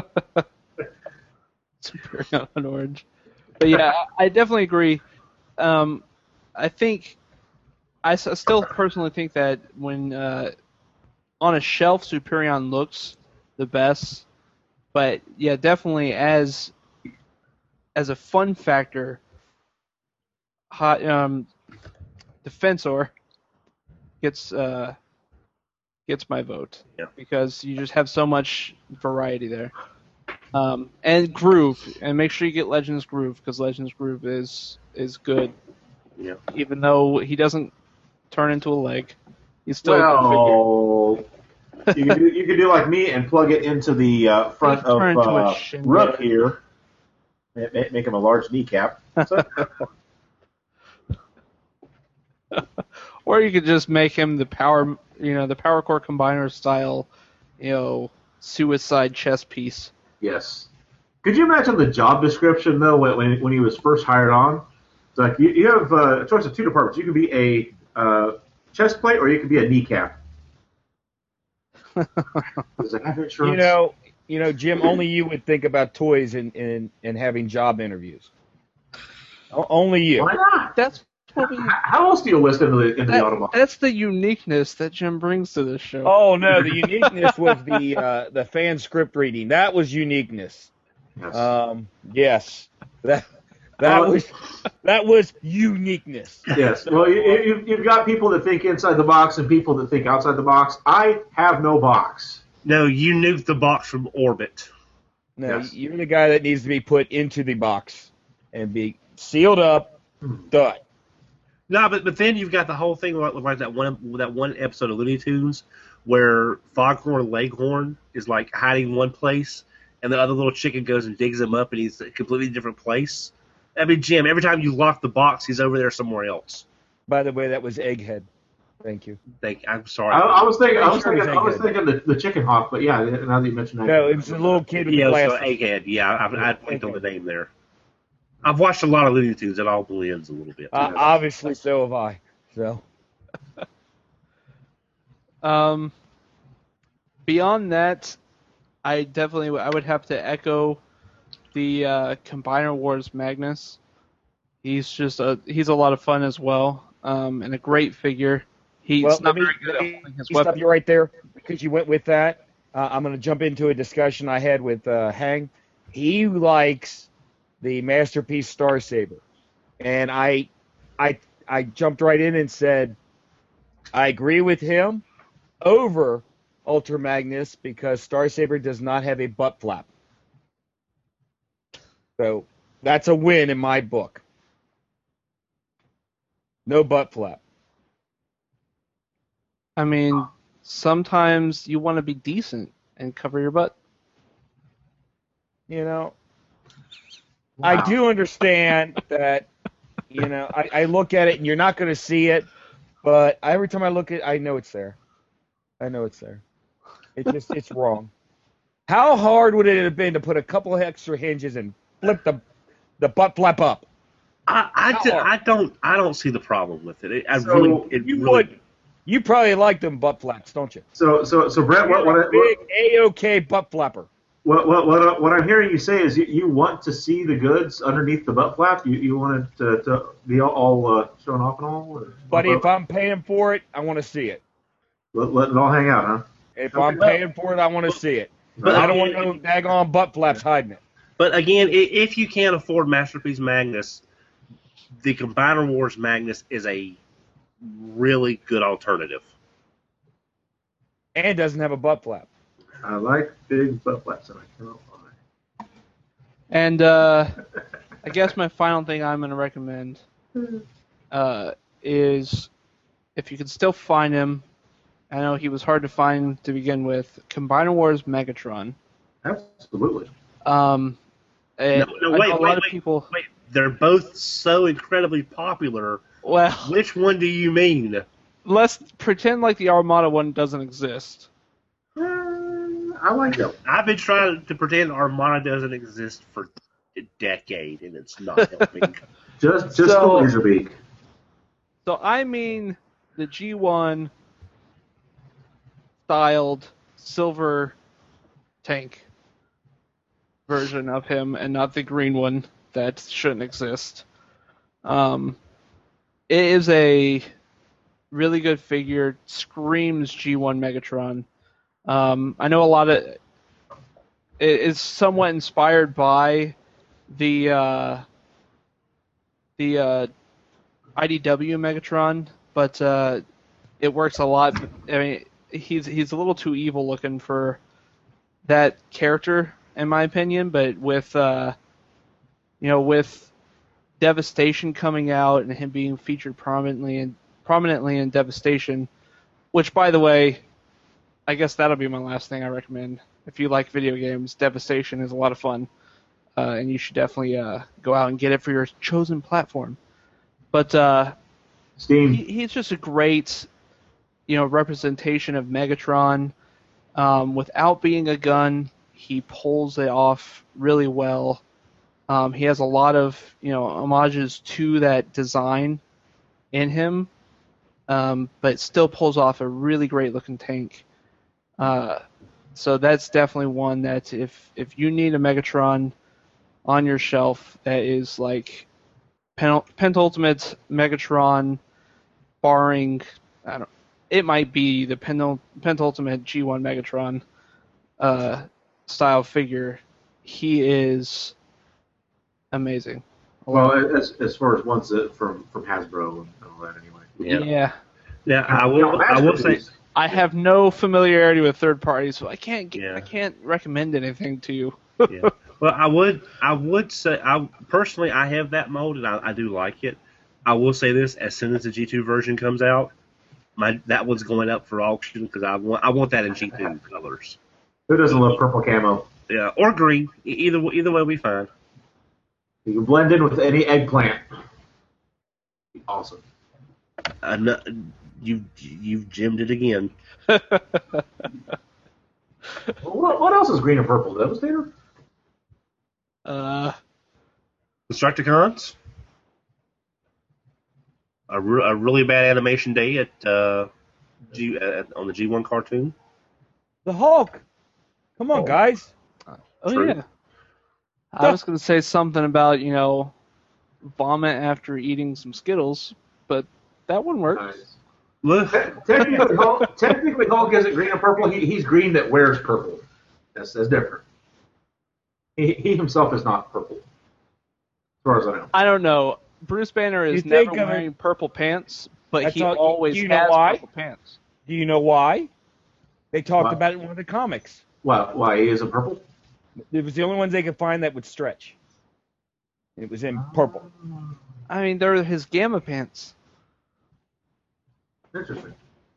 D: Superion on orange. But yeah, I I definitely agree. Um, I think I s- still personally think that when uh, on a shelf, Superion looks the best. But yeah, definitely as as a fun factor, hot um, Defensor gets uh, gets my vote.
E: Yeah.
D: Because you just have so much variety there. Um, and Groove, and make sure you get Legends Groove because Legends Groove is is good.
E: Yeah.
D: Even though he doesn't turn into a leg, he's still a good figure.
F: Well, you can do you can do like me and plug it into the uh, front
D: Please turn
F: of
D: into a
F: uh,
D: shin
F: Rook
D: guard.
F: here. Ma- ma- Make him a large kneecap. So,
D: Or you could just make him the power, you know, the Power Core Combiner style, you know, suicide chess piece.
F: yes. Could you imagine the job description though when when, when he was first hired on? It's like you, you have uh, a choice of two departments. You can be a uh, chest plate or you can be a kneecap. Does it have insurance?
G: You know, you know, Jim. Only you would think about toys and and, and having job interviews. O- only you.
F: Why not?
D: That's what we.
F: H- How else do you list into the into the
D: That,
F: Autobot?
D: that's the uniqueness that Jim brings to this show.
G: Oh no, the uniqueness was the uh, the fan script reading. That was uniqueness.
F: Yes.
G: Um, yes, that that
F: Uh,
G: was that was uniqueness.
F: Yes. Well, you, you, you've got people that think inside the box and people that think outside the box. I have no box.
E: No, you nuked the box from orbit.
G: No,
F: Yes.
G: you're the guy that needs to be put into the box and be sealed up, done.
E: No, but but then you've got the whole thing like, like that one that one episode of Looney Tunes where Foghorn Leghorn is like hiding one place, and the other little chicken goes and digs him up, and he's a completely different place. I mean, Jim, every time you lock the box, he's over there somewhere else.
G: By the way, that was Egghead. Thank you.
E: Thank, I'm sorry.
F: I, I was thinking, I was
G: Sure
F: thinking,
G: he's
F: I was
G: Egghead.
F: thinking the, the chicken hawk, but yeah, now that you mentioned that,
G: No, it's a little kid with
E: yeah,
G: the
E: so
G: glasses.
E: Egghead. Yeah, I've, I'd blinked on the name there. I've watched a lot of Looney Tunes. It all blends a little bit.
G: Uh, obviously, so have I. So
D: Um, beyond that, I definitely I would have to echo the uh, Combiner Wars Magnus. He's just a he's a lot of fun as well, um, and a great figure. He's
G: well,
D: not
G: let me,
D: very good
G: let
D: at
G: me
D: holding his
G: stop
D: weapon.
G: you right there because you went with that. Uh, I'm going to jump into a discussion I had with uh, Hang. He likes the Masterpiece Star Saber, and I, I, I jumped right in and said I agree with him over Ultra Magnus because Star Saber does not have a butt flap. So that's a win in my book. No butt flap.
D: I mean, sometimes you want to be decent and cover your butt.
G: You know,
F: Wow.
G: I do understand that, you know, I, I look at it and you're not going to see it, but every time I look at it, I know it's there. I know it's there. It just, it's wrong. How hard would it have been to put a couple of extra hinges and flip the the butt flap up?
E: I I,
G: How
E: ju-
G: hard?
E: I don't I don't see the problem with it. it I
F: So,
E: really it
G: You
E: really,
G: would. You probably like them butt flaps, don't you?
F: So, so, so, Brett, what, what,
G: You're a
F: what,
G: big A-OK butt flapper.
F: what, what, what, what I'm hearing you say is you, you want to see the goods underneath the butt flap. You, you want it to, to be all, all uh, shown off and all. Or,
G: But if I'm paying for it, I want to see it.
F: let, let it all hang out, huh?
G: If
F: Okay.
G: I'm paying for it, I want to see it.
E: But
G: I don't want
E: again-
G: no daggone butt flaps hiding it.
E: But again, i- if you can't afford Masterpiece Magnus, the Combiner Wars Magnus is a really good alternative.
G: And doesn't have a butt flap.
F: I like big butt flaps, and I cannot lie.
D: And uh, I guess my final thing I'm going to recommend uh, is if you can still find him. I know he was hard to find to begin with. Combiner Wars Megatron.
F: Absolutely.
D: Um, and
E: No, no,
D: I
E: wait,
D: know a
E: wait,
D: lot of
E: wait,
D: people.
E: wait. They're both so incredibly popular.
D: Well,
E: Which one do you mean?
D: let's pretend like the Armada one doesn't exist.
F: Uh, I like them.
E: I've been trying to pretend Armada doesn't exist for a decade, and it's not helping.
F: Just, just
D: So-
F: the Laserbeak.
D: So I mean the G one styled silver tank version of him, and not the green one that shouldn't exist. Um, it is a really good figure. Screams G one Megatron. Um, I know a lot of it is somewhat inspired by the uh, the uh, I D W Megatron, but uh, it works a lot. I mean, he's he's a little too evil looking for that character, in my opinion. But with uh, you know, with Devastation coming out and him being featured prominently in prominently in Devastation, which, by the way, I guess that'll be my last thing I recommend. If you like video games, Devastation is a lot of fun, uh, and you should definitely uh, go out and get it for your chosen platform. But uh,
F: Steam.
D: he, he's just a great, you know, representation of Megatron. Um, without being a gun, he pulls it off really well. Um, he has a lot of, you know, homages to that design in him, um, but still pulls off a really great looking tank. Uh, so that's definitely one that if if you need a Megatron on your shelf that is like pen, penultimate Megatron, barring I don't, it might be the penul, penultimate G one Megatron uh, style figure. He is amazing.
F: Well, as, as far as ones that from, from Hasbro and all that, anyway.
E: Yeah.
D: Yeah.
E: Now I will I will say
D: I have no familiarity with third parties, so I can't get,
E: Yeah.
D: I can't recommend anything to you.
E: Yeah. Well, I would I would say I personally I have that mold and I, I do like it. I will say this: as soon as the G two version comes out, my that one's going up for auction because I want I want that in G two colors.
F: Who doesn't love purple camo?
E: Yeah, or green. E- Either either way, will be fine.
F: You can blend in with any eggplant. Awesome.
E: Uh, no, you you've gemmed it again.
F: Well, what, what else is green and purple? Devastator?
D: Uh,
E: Destructicons. A, re- a really bad animation day at uh, G uh, on the G one cartoon.
G: The Hulk. Come on,
E: Oh.
G: guys.
D: oh
E: True.
D: yeah. I was gonna say something about you know, vomit after eating some Skittles, but that one works.
F: Nice.
E: Look,
F: Technically, Hulk, technically, Hulk isn't green and purple. He, he's green that wears purple. That's, that's different. He, he himself is not purple, as far as I know.
D: I don't know. Bruce Banner is
G: You think
D: never
G: of it-
D: wearing purple pants, but
G: That's
D: he
G: all-
D: always
G: do you know
D: has
G: why?
D: purple pants.
G: Do you know why? They talked
F: Why?
G: about it in one of the comics.
F: Why, why he isn't purple?
G: It was the only ones they could find that would stretch. It was in purple.
D: I mean, they're his gamma pants.
F: Interesting.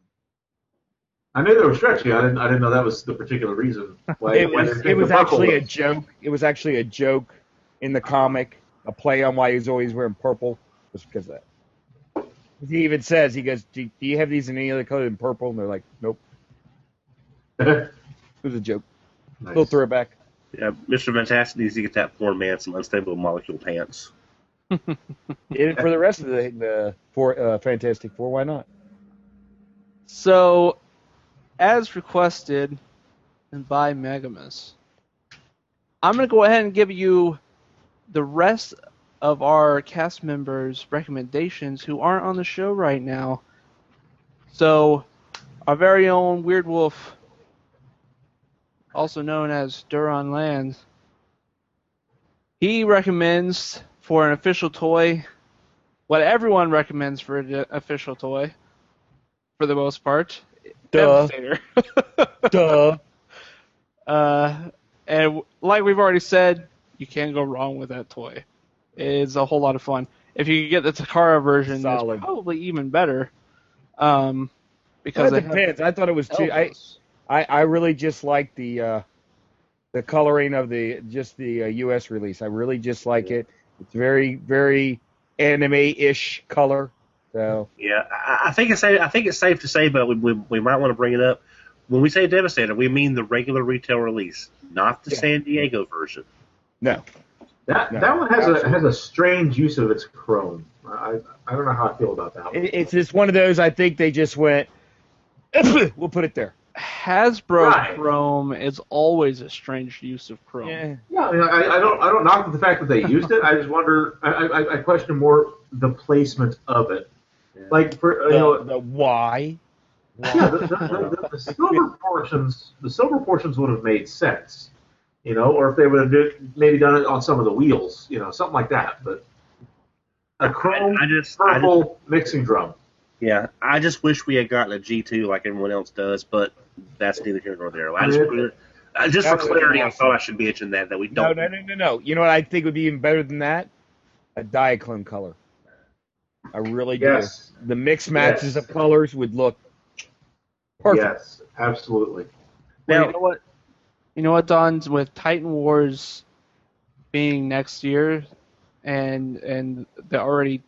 F: I knew they were stretchy. I didn't. I didn't know that was the particular reason why.
G: It
F: why
G: was
F: they
G: it
F: think
G: was
F: the purple
G: actually a
F: was.
G: joke. It was actually a joke in the comic, a play on why he was always wearing purple. Was because of that. He even says, he goes, do, do you have these in any other color than purple? And they're like, nope. It was a joke.
F: Nice.
G: Little throwback.
E: yeah, Mister Fantastic needs to get that poor man some unstable molecule pants.
G: And for the rest of the, the four, uh, Fantastic Four, why not?
D: So, as requested and by Megamus, I'm going to go ahead and give you the rest of our cast members' recommendations who aren't on the show right now. So, our very own Weird Wolf, also known as Duron Land, he recommends for an official toy what everyone recommends for an official toy, for the most part.
G: Duh.
D: Devastator.
G: Duh.
D: Uh, and like we've already said, you can't go wrong with that toy. It's a whole lot of fun. If you get the Takara version,
G: Solid.
D: it's probably even better. Um,
G: Well,
D: because
G: it
D: they have
G: depends. I thought it was too. I,
D: elbows.
G: I, I really just like the uh, the coloring of the just the uh, U S release. I really just like it. It's very very anime-ish color. So
E: Yeah, I, I think it's safe, I think it's safe to say, but we, we, we might want to bring it up. When we say Devastator, we mean the regular retail release, not the
G: Yeah.
E: San Diego version.
G: no,
F: That
G: No,
F: that one has a
G: absolutely.
F: has a strange use of its chrome. I I don't know how I feel about that one.
G: it, it's just one of those. I think they just went. We'll put it there.
D: Hasbro
F: Right.
D: Chrome is always a strange use of Chrome.
G: Yeah.
F: Yeah, I, mean, I, I don't I don't knock the fact that they used it. I just wonder. I, I, I question more the placement of it. Like for you
G: The,
F: know,
G: the why?
F: yeah, the, the, the, the, the silver portions, the silver portions would have made sense, you know, or if they would have do, maybe done it on some of the wheels, you know, something like that. But a chrome
E: I just, I just,
F: purple mixing drum.
E: yeah, I just wish we had gotten a G two like everyone else does, but that's neither here nor there. I just, uh, just for
G: That was
E: clarity, I
G: awesome.
E: thought I should mention that that we
G: No,
E: don't.
G: no, no, no, no. You know what I think would be even better than that? A Diaclone color. I really do.
F: Yes,
G: The mixed matches
F: Yes.
G: of colors would look perfect.
F: yes, absolutely.
D: Well,
E: Now-
D: you know what? You know what, Don? With Titan Wars being next year, and and they're already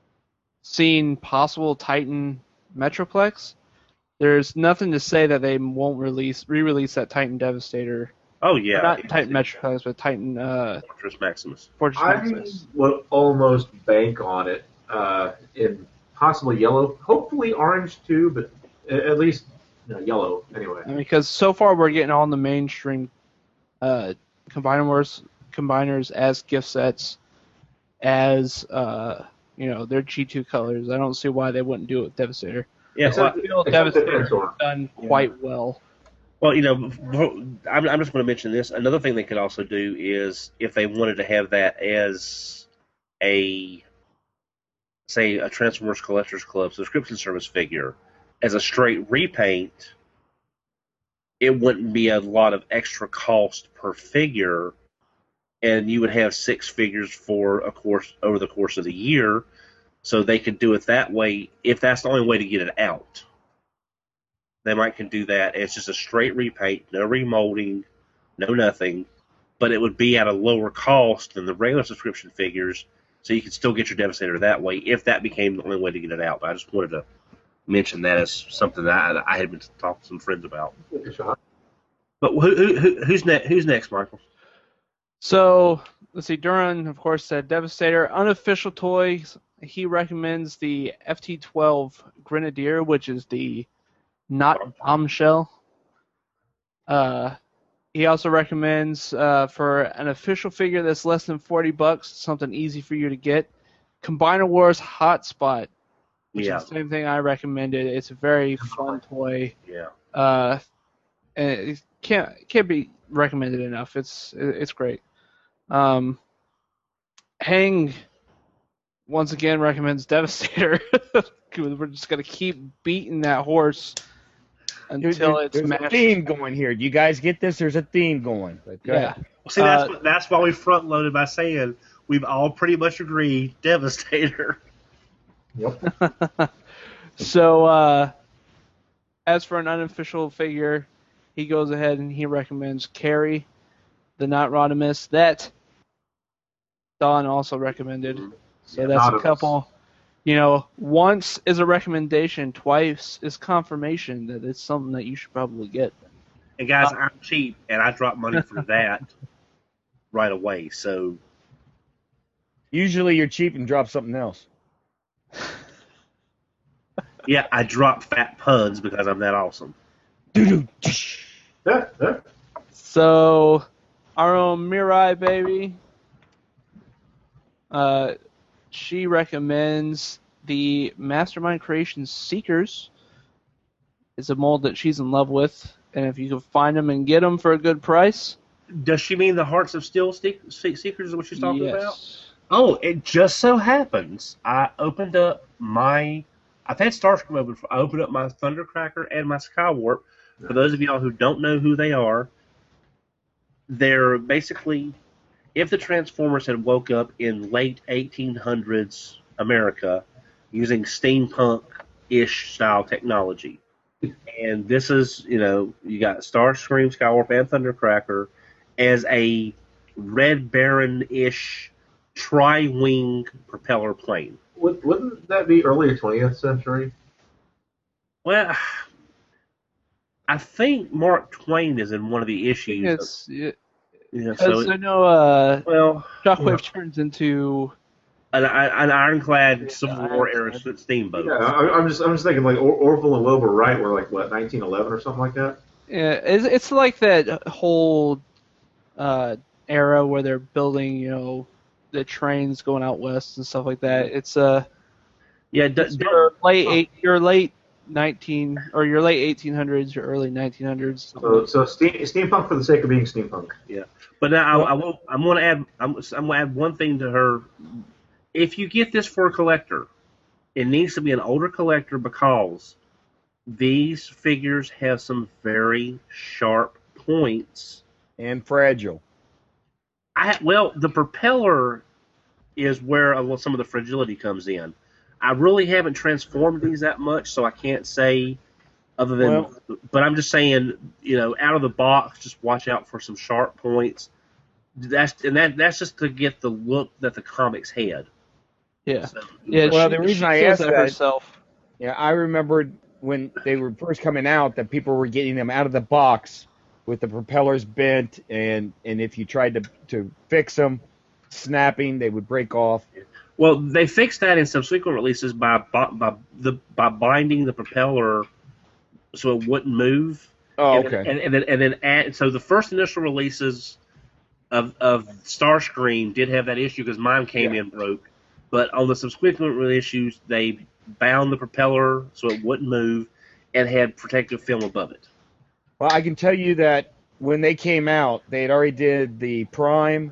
D: seeing possible Titan Metroplex, there's nothing to say that they won't release re-release that Titan Devastator.
E: Oh yeah,
D: Not Titan Metroplex, but Titan uh,
E: Fortress Maximus.
D: Fortress
F: I
D: Maximus.
F: would almost bank on it uh, in possibly yellow, hopefully orange too, but a- at least you know, yellow anyway.
D: I mean, because so far we're getting all the mainstream uh, combiners, combiners as gift sets, as uh, you know, their G two colors. I don't see why they wouldn't do it with Devastator.
E: Yeah, well,
F: Except-
D: I feel
F: except
D: Devastator
F: the Dinosaur.
D: done quite well.
E: Well, you know, I'm, I'm just going to mention this. Another thing they could also do is if they wanted to have that as a, say, a Transformers Collectors Club subscription service figure, as a straight repaint, it wouldn't be a lot of extra cost per figure, and you would have six figures for a course over the course of the year, so they could do it that way if that's the only way to get it out. They might can do that. It's just a straight repaint, no remolding, no nothing, but it would be at a lower cost than the regular subscription figures, so you could still get your Devastator that way if that became the only way to get it out. But I just wanted to mention that as something that I, I had been talking to some friends about. But who, who, who's next? Who's next, Michael?
D: So let's see. Duran, of course, said Devastator. Unofficial toys. He recommends the F T twelve Grenadier, which is the not bombshell. Uh, he also recommends uh, for an official figure that's less than forty bucks, something easy for you to get, Combiner Wars Hotspot, which
E: Yeah.
D: is the same thing I recommended. It's a very fun toy.
E: Yeah.
D: Uh, and it can't can't be recommended enough. It's it's great. Um, Hang once again recommends Devastator. We're just gonna keep beating that horse until
G: There-
D: it's
G: there's a
D: mashed.
G: theme going here. Do you guys get this? There's a theme going. But go
D: Yeah.
G: ahead.
E: Well, see, that's
D: Uh,
E: what, that's why we front loaded by saying we've all pretty much agreed Devastator.
F: Yep.
D: So, uh, as for an unofficial figure, he goes ahead and he recommends Carrie, the Not Rodimus. That Don also recommended. So
F: Yeah,
D: that's a
F: Rodimus.
D: couple. You know, once is a recommendation, twice is confirmation that it's something that you should probably get.
E: And guys, I'm cheap, and I drop money for that right away. So
G: Usually you're cheap and drop something else.
E: yeah, I drop fat puns because I'm that awesome.
F: Yeah, yeah.
D: So, our own Mirai baby, uh, she recommends the Mastermind Creations Seekers. It's a mold that she's in love with, and if you can find them and get them for a good price,
E: Does she mean the Hearts of Steel Seek- Seek- Seekers is what she's talking about?
D: yes.
E: Oh, it just so happens I opened up my. I've had Starscream open. I opened up my Thundercracker and my Skywarp. For those of y'all who don't know who they are, they're basically if the Transformers had woke up in late eighteen hundreds America using steampunk-ish style technology. And this is, you know, you got Starscream, Skywarp, and Thundercracker as a Red Baron-ish tri-wing propeller plane.
F: Would, wouldn't that be early twentieth century?
E: Well, I think Mark Twain is in one of the issues.
D: It's, it,
E: yeah, so
D: because I know uh,
E: well,
D: Shockwave turns into
E: an, an ironclad Civil
D: Yeah,
E: War era
D: ironclad.
E: steamboat.
F: Yeah, I, I'm just I'm just thinking like or- Orville and Wilbur Wright were like what nineteen eleven or something like that.
D: yeah, it's, it's like that whole uh, era where they're building, you know, the trains going out west and stuff like that. It's uh,
E: Yeah, d-
D: it's
E: d-
D: your late eight, your late nineteen or your late eighteen hundreds, your early nineteen hundreds.
F: So so steam, steampunk for the sake of being steampunk.
E: but now I, I will, I'm going to add. I'm, I'm going to add one thing to her. If you get this for a collector, it needs to be an older collector because these figures have some very sharp points.
G: And fragile.
E: I well, the propeller is where a little, some of the fragility comes in. I really haven't transformed these that much, so I can't say other than.
G: Well-
E: but I'm just saying, you know, out of the box, just watch out for some sharp points. That's and that that's just to get the look that the comics had.
D: Yeah,
E: So,
D: yeah.
G: Well,
D: she,
G: the reason
D: she
G: I
D: says
G: asked
D: that
G: that-
D: herself.
G: Yeah, I remembered when they were first coming out that people were getting them out of the box with the propellers bent, and, and if you tried to to fix them, snapping, they would break off.
E: Well, they fixed that in subsequent releases by by by, the, by binding the propeller so it wouldn't move.
G: Oh,
E: and,
G: okay.
E: And, and then and then add, so the first initial releases of of Starscream did have that issue because mine came
G: Yeah.
E: in broke, but on the subsequent reissues they bound the propeller so it wouldn't move and had protective film above it.
G: Well, I can tell you that when they came out, they had already did the Prime,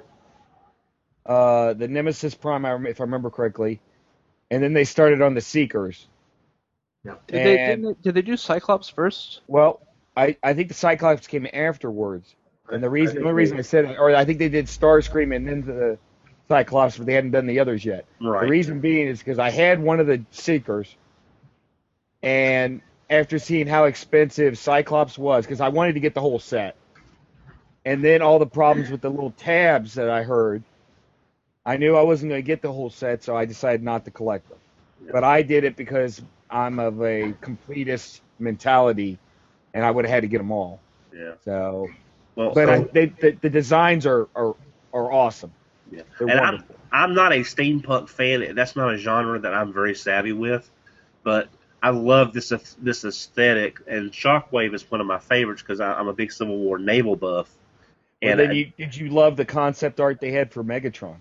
G: uh, the Nemesis Prime, I rem- if I remember correctly, and then they started on the Seekers.
F: Yeah.
D: Did they,
G: And-
D: didn't they did they do Cyclops first?
G: Well, I, I think the Cyclops came afterwards. And the reason,
F: I
G: the
F: think
G: only reason
F: they-
G: I said it, or I think they did Starscream and then the Cyclops, but they hadn't done the others yet.
E: Right.
G: The reason being is because I had one of the Seekers, and after seeing how expensive Cyclops was, because I wanted to get the whole set, and then all the problems with the little tabs that I heard, I knew I wasn't going to get the whole set, so I decided not to collect them. But I did it because I'm of a completist mentality, and I would have had to get them all.
E: Yeah.
G: So,
E: Well,
G: but
E: so,
G: I, they, the, the designs are, are, are awesome.
E: yeah.
G: They're
E: and I'm,
G: wonderful.
E: I'm not a steampunk fan. That's not a genre that I'm very savvy with, but I love this this aesthetic. And Shockwave is one of my favorites because I'm a big Civil War naval buff.
G: And
E: And
G: then
E: I,
G: you, did you love the concept art they had for Megatron?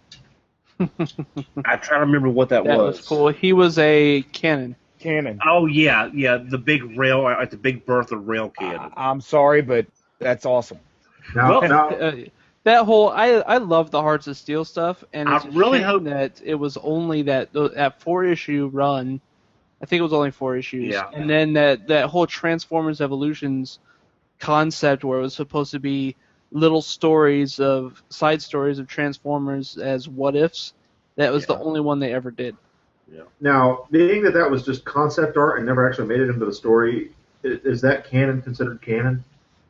E: I try to remember what that,
D: That
E: was.
D: was cool. He was a cannon.
G: Cannon.
E: Oh yeah, yeah, the big rail, like the big Bertha rail cannon.
G: I, I'm sorry, but that's awesome.
F: Now,
E: Well,
F: now,
D: Uh, that whole I I love the Hearts of Steel stuff, and
E: I
D: it's a
E: really
D: shame
E: hope-
D: that it was only that that four issue run. I think it was only four issues,
E: Yeah.
D: and then that that whole Transformers Evolutions concept where it was supposed to be little stories of side stories of Transformers as what ifs. That was
E: Yeah.
D: the only one they ever did.
F: now, being that that was just concept art and never actually made it into the story, is, is that canon considered canon?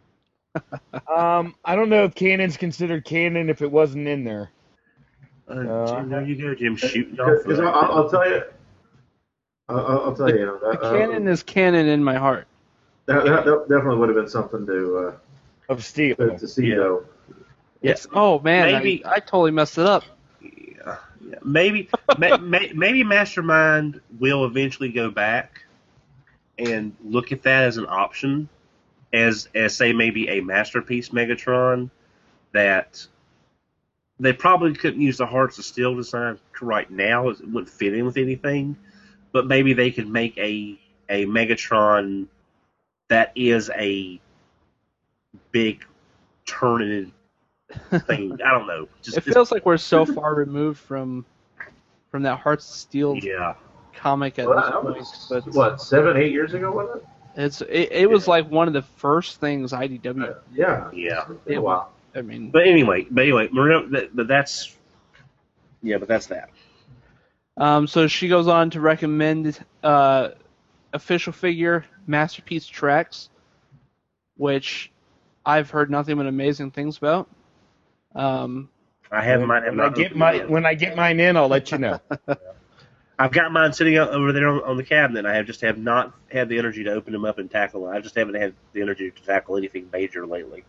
G: Um, I don't know if canon's considered canon if it wasn't in there.
E: Uh,
G: Uh,
E: Jim, there you go, Jim, shooting off.
F: Because I'll, I'll tell you, I'll, I'll tell you, you know, that, uh,
D: Canon is canon in my heart.
F: that, that, that definitely would have been something to
G: Of Steel.
F: uh, to, to see
E: Yeah.
F: though.
D: Yes. Oh man,
E: Maybe-
D: I, I totally messed it up.
E: Yeah, yeah. Maybe, may, may, maybe Mastermind will eventually go back and look at that as an option, as as say maybe a masterpiece Megatron that they probably couldn't use the Hearts of Steel design right now. It wouldn't fit in with anything, but maybe they could make a a Megatron that is a big turning thing. I don't know. Just
D: It feels like we're so far removed from from that Hearts of Steel
E: yeah.
D: comic at
F: Well,
D: this
F: that
D: point.
F: was,
D: But
F: what, seven, eight years ago, was it?
D: it's it, it was like one of the first things I D W.
F: Uh, yeah.
E: Yeah.
F: It's been a while.
D: I mean,
E: But anyway, but anyway, Maria, that, but that's yeah, but that's that.
D: um, so she goes on to recommend uh, official figure Masterpiece Tracks, which I've heard nothing but amazing things about. Um,
E: I have mine. have
G: When I
E: not
G: get
E: opened
G: my
E: yet.
G: when I get mine in, I'll let you know.
E: I've got mine sitting out over there on, on the cabinet. I have just have not had the energy to open them up and tackle them. I just haven't had the energy to tackle anything major lately.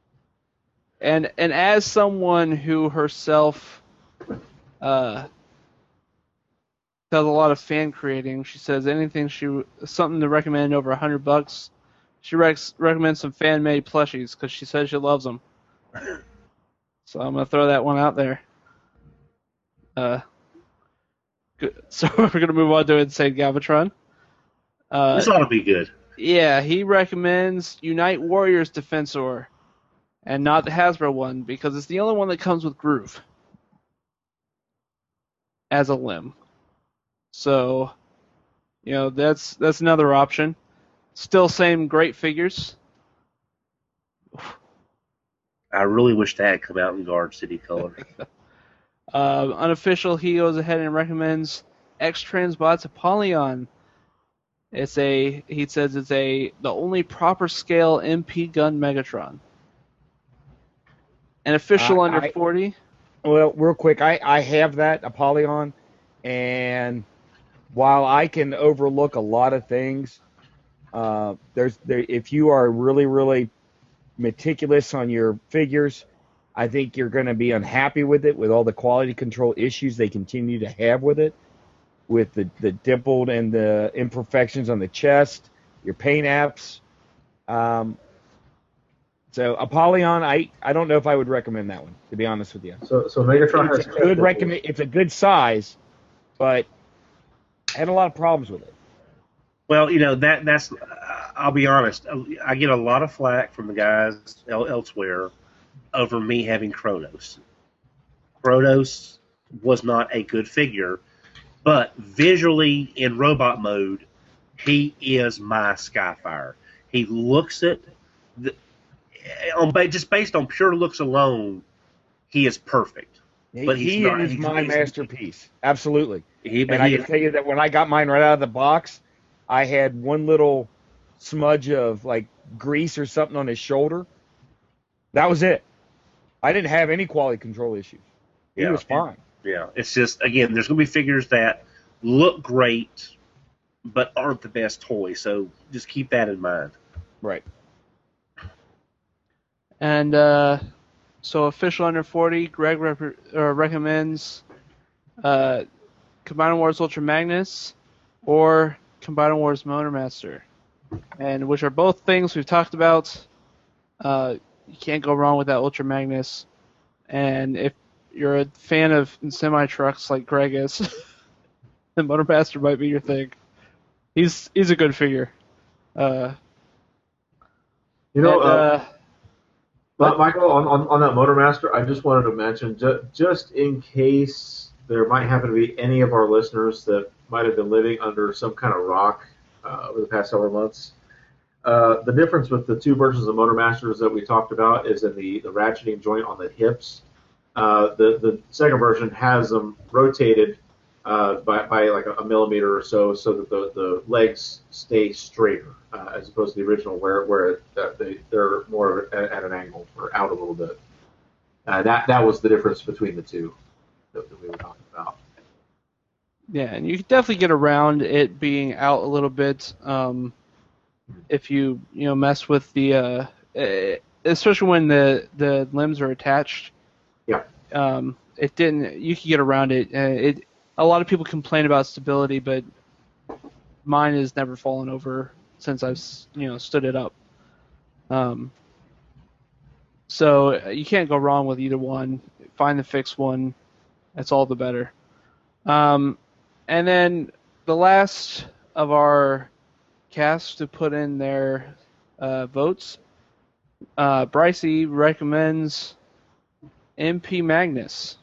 D: and and as someone who herself uh, does a lot of fan creating, she says anything she something to recommend over a hundred bucks. She recs, recommends some fan made plushies because she says she loves them. So I'm gonna throw that one out there. Uh, good. So we're gonna move on to Insane Galvatron. Uh,
E: This ought to be good.
D: yeah, he recommends Unite Warriors Defensor, and not the Hasbro one because it's the only one that comes with Groove as a limb. So, you know, that's that's another option. Still same great figures.
E: I really wish that had come out in Guard City color.
D: Uh, unofficial, he goes ahead and recommends X Transbots Apollyon. It's a he says it's a the only proper scale M P gun Megatron. An official
G: Uh,
D: under
G: I-
D: forty.
G: Well, real quick, I, I have that Apollyon, and while I can overlook a lot of things, uh, there's there if you are really really meticulous on your figures, I think you're going to be unhappy with it with all the quality control issues they continue to have with it, with the the dimpled and the imperfections on the chest, your paint apps. Um, so Apollyon, I, I don't know if I would recommend that one, to be honest with you.
F: So, so Megatron
G: It's
F: has
G: a good recommend. It's a good size, but I had a lot of problems with it.
E: Well, you know that that's. Uh, I'll be honest. I get a lot of flack from the guys el- elsewhere over me having Kronos. Kronos was not a good figure, but visually in robot mode he is my Skyfire. He looks at the, on just based on pure looks alone, he is perfect.
G: He,
E: But he's
G: he
E: not,
G: is
E: he's,
G: my
E: he's,
G: masterpiece. Absolutely.
E: He,
G: and I
E: he,
G: can tell you that when I got mine right out of the box, I had one little smudge of like grease or something on his shoulder. That was it. I didn't have any quality control issues. He
E: yeah,
G: was fine.
E: Yeah, it's just, again, there's going to be figures that look great but aren't the best toy, so just keep that in mind.
G: Right.
D: And uh, so official under forty, Greg rep- uh, recommends uh, Combiner Wars Ultra Magnus or Combiner Wars Motormaster, and which are both things we've talked about. Uh, you can't go wrong with that Ultra Magnus. And if you're a fan of semi-trucks like Greg is, the Motormaster might be your thing. He's he's a good figure. Uh,
F: You know,
D: and,
F: uh,
D: uh,
F: but Michael, on, on, on that Motormaster, I just wanted to mention, ju- just in case there might happen to be any of our listeners that might have been living under some kind of rock uh, over the past several months, uh, the difference with the two versions of Motormasters that we talked about is in the, the ratcheting joint on the hips. Uh, the, the second version has them rotated uh, by, by like a, a millimeter or so, so that the, the legs stay straighter, uh, as opposed to the original where where uh, they, they're more at, at an angle or out a little bit. Uh, that that was the difference between the two that, that we were talking about.
D: yeah, and you can definitely get around it being out a little bit um, if you you know mess with the, uh, eh, especially when the, the limbs are attached.
F: Yeah.
D: Um, it didn't. You can get around it. Uh, it. A lot of people complain about stability, but mine has never fallen over since I've you know stood it up. Um, so you can't go wrong with either one. Find the fixed one. That's all the better. Um, and then the last of our casts to put in their uh, votes, uh, Brycey recommends M P Magnus.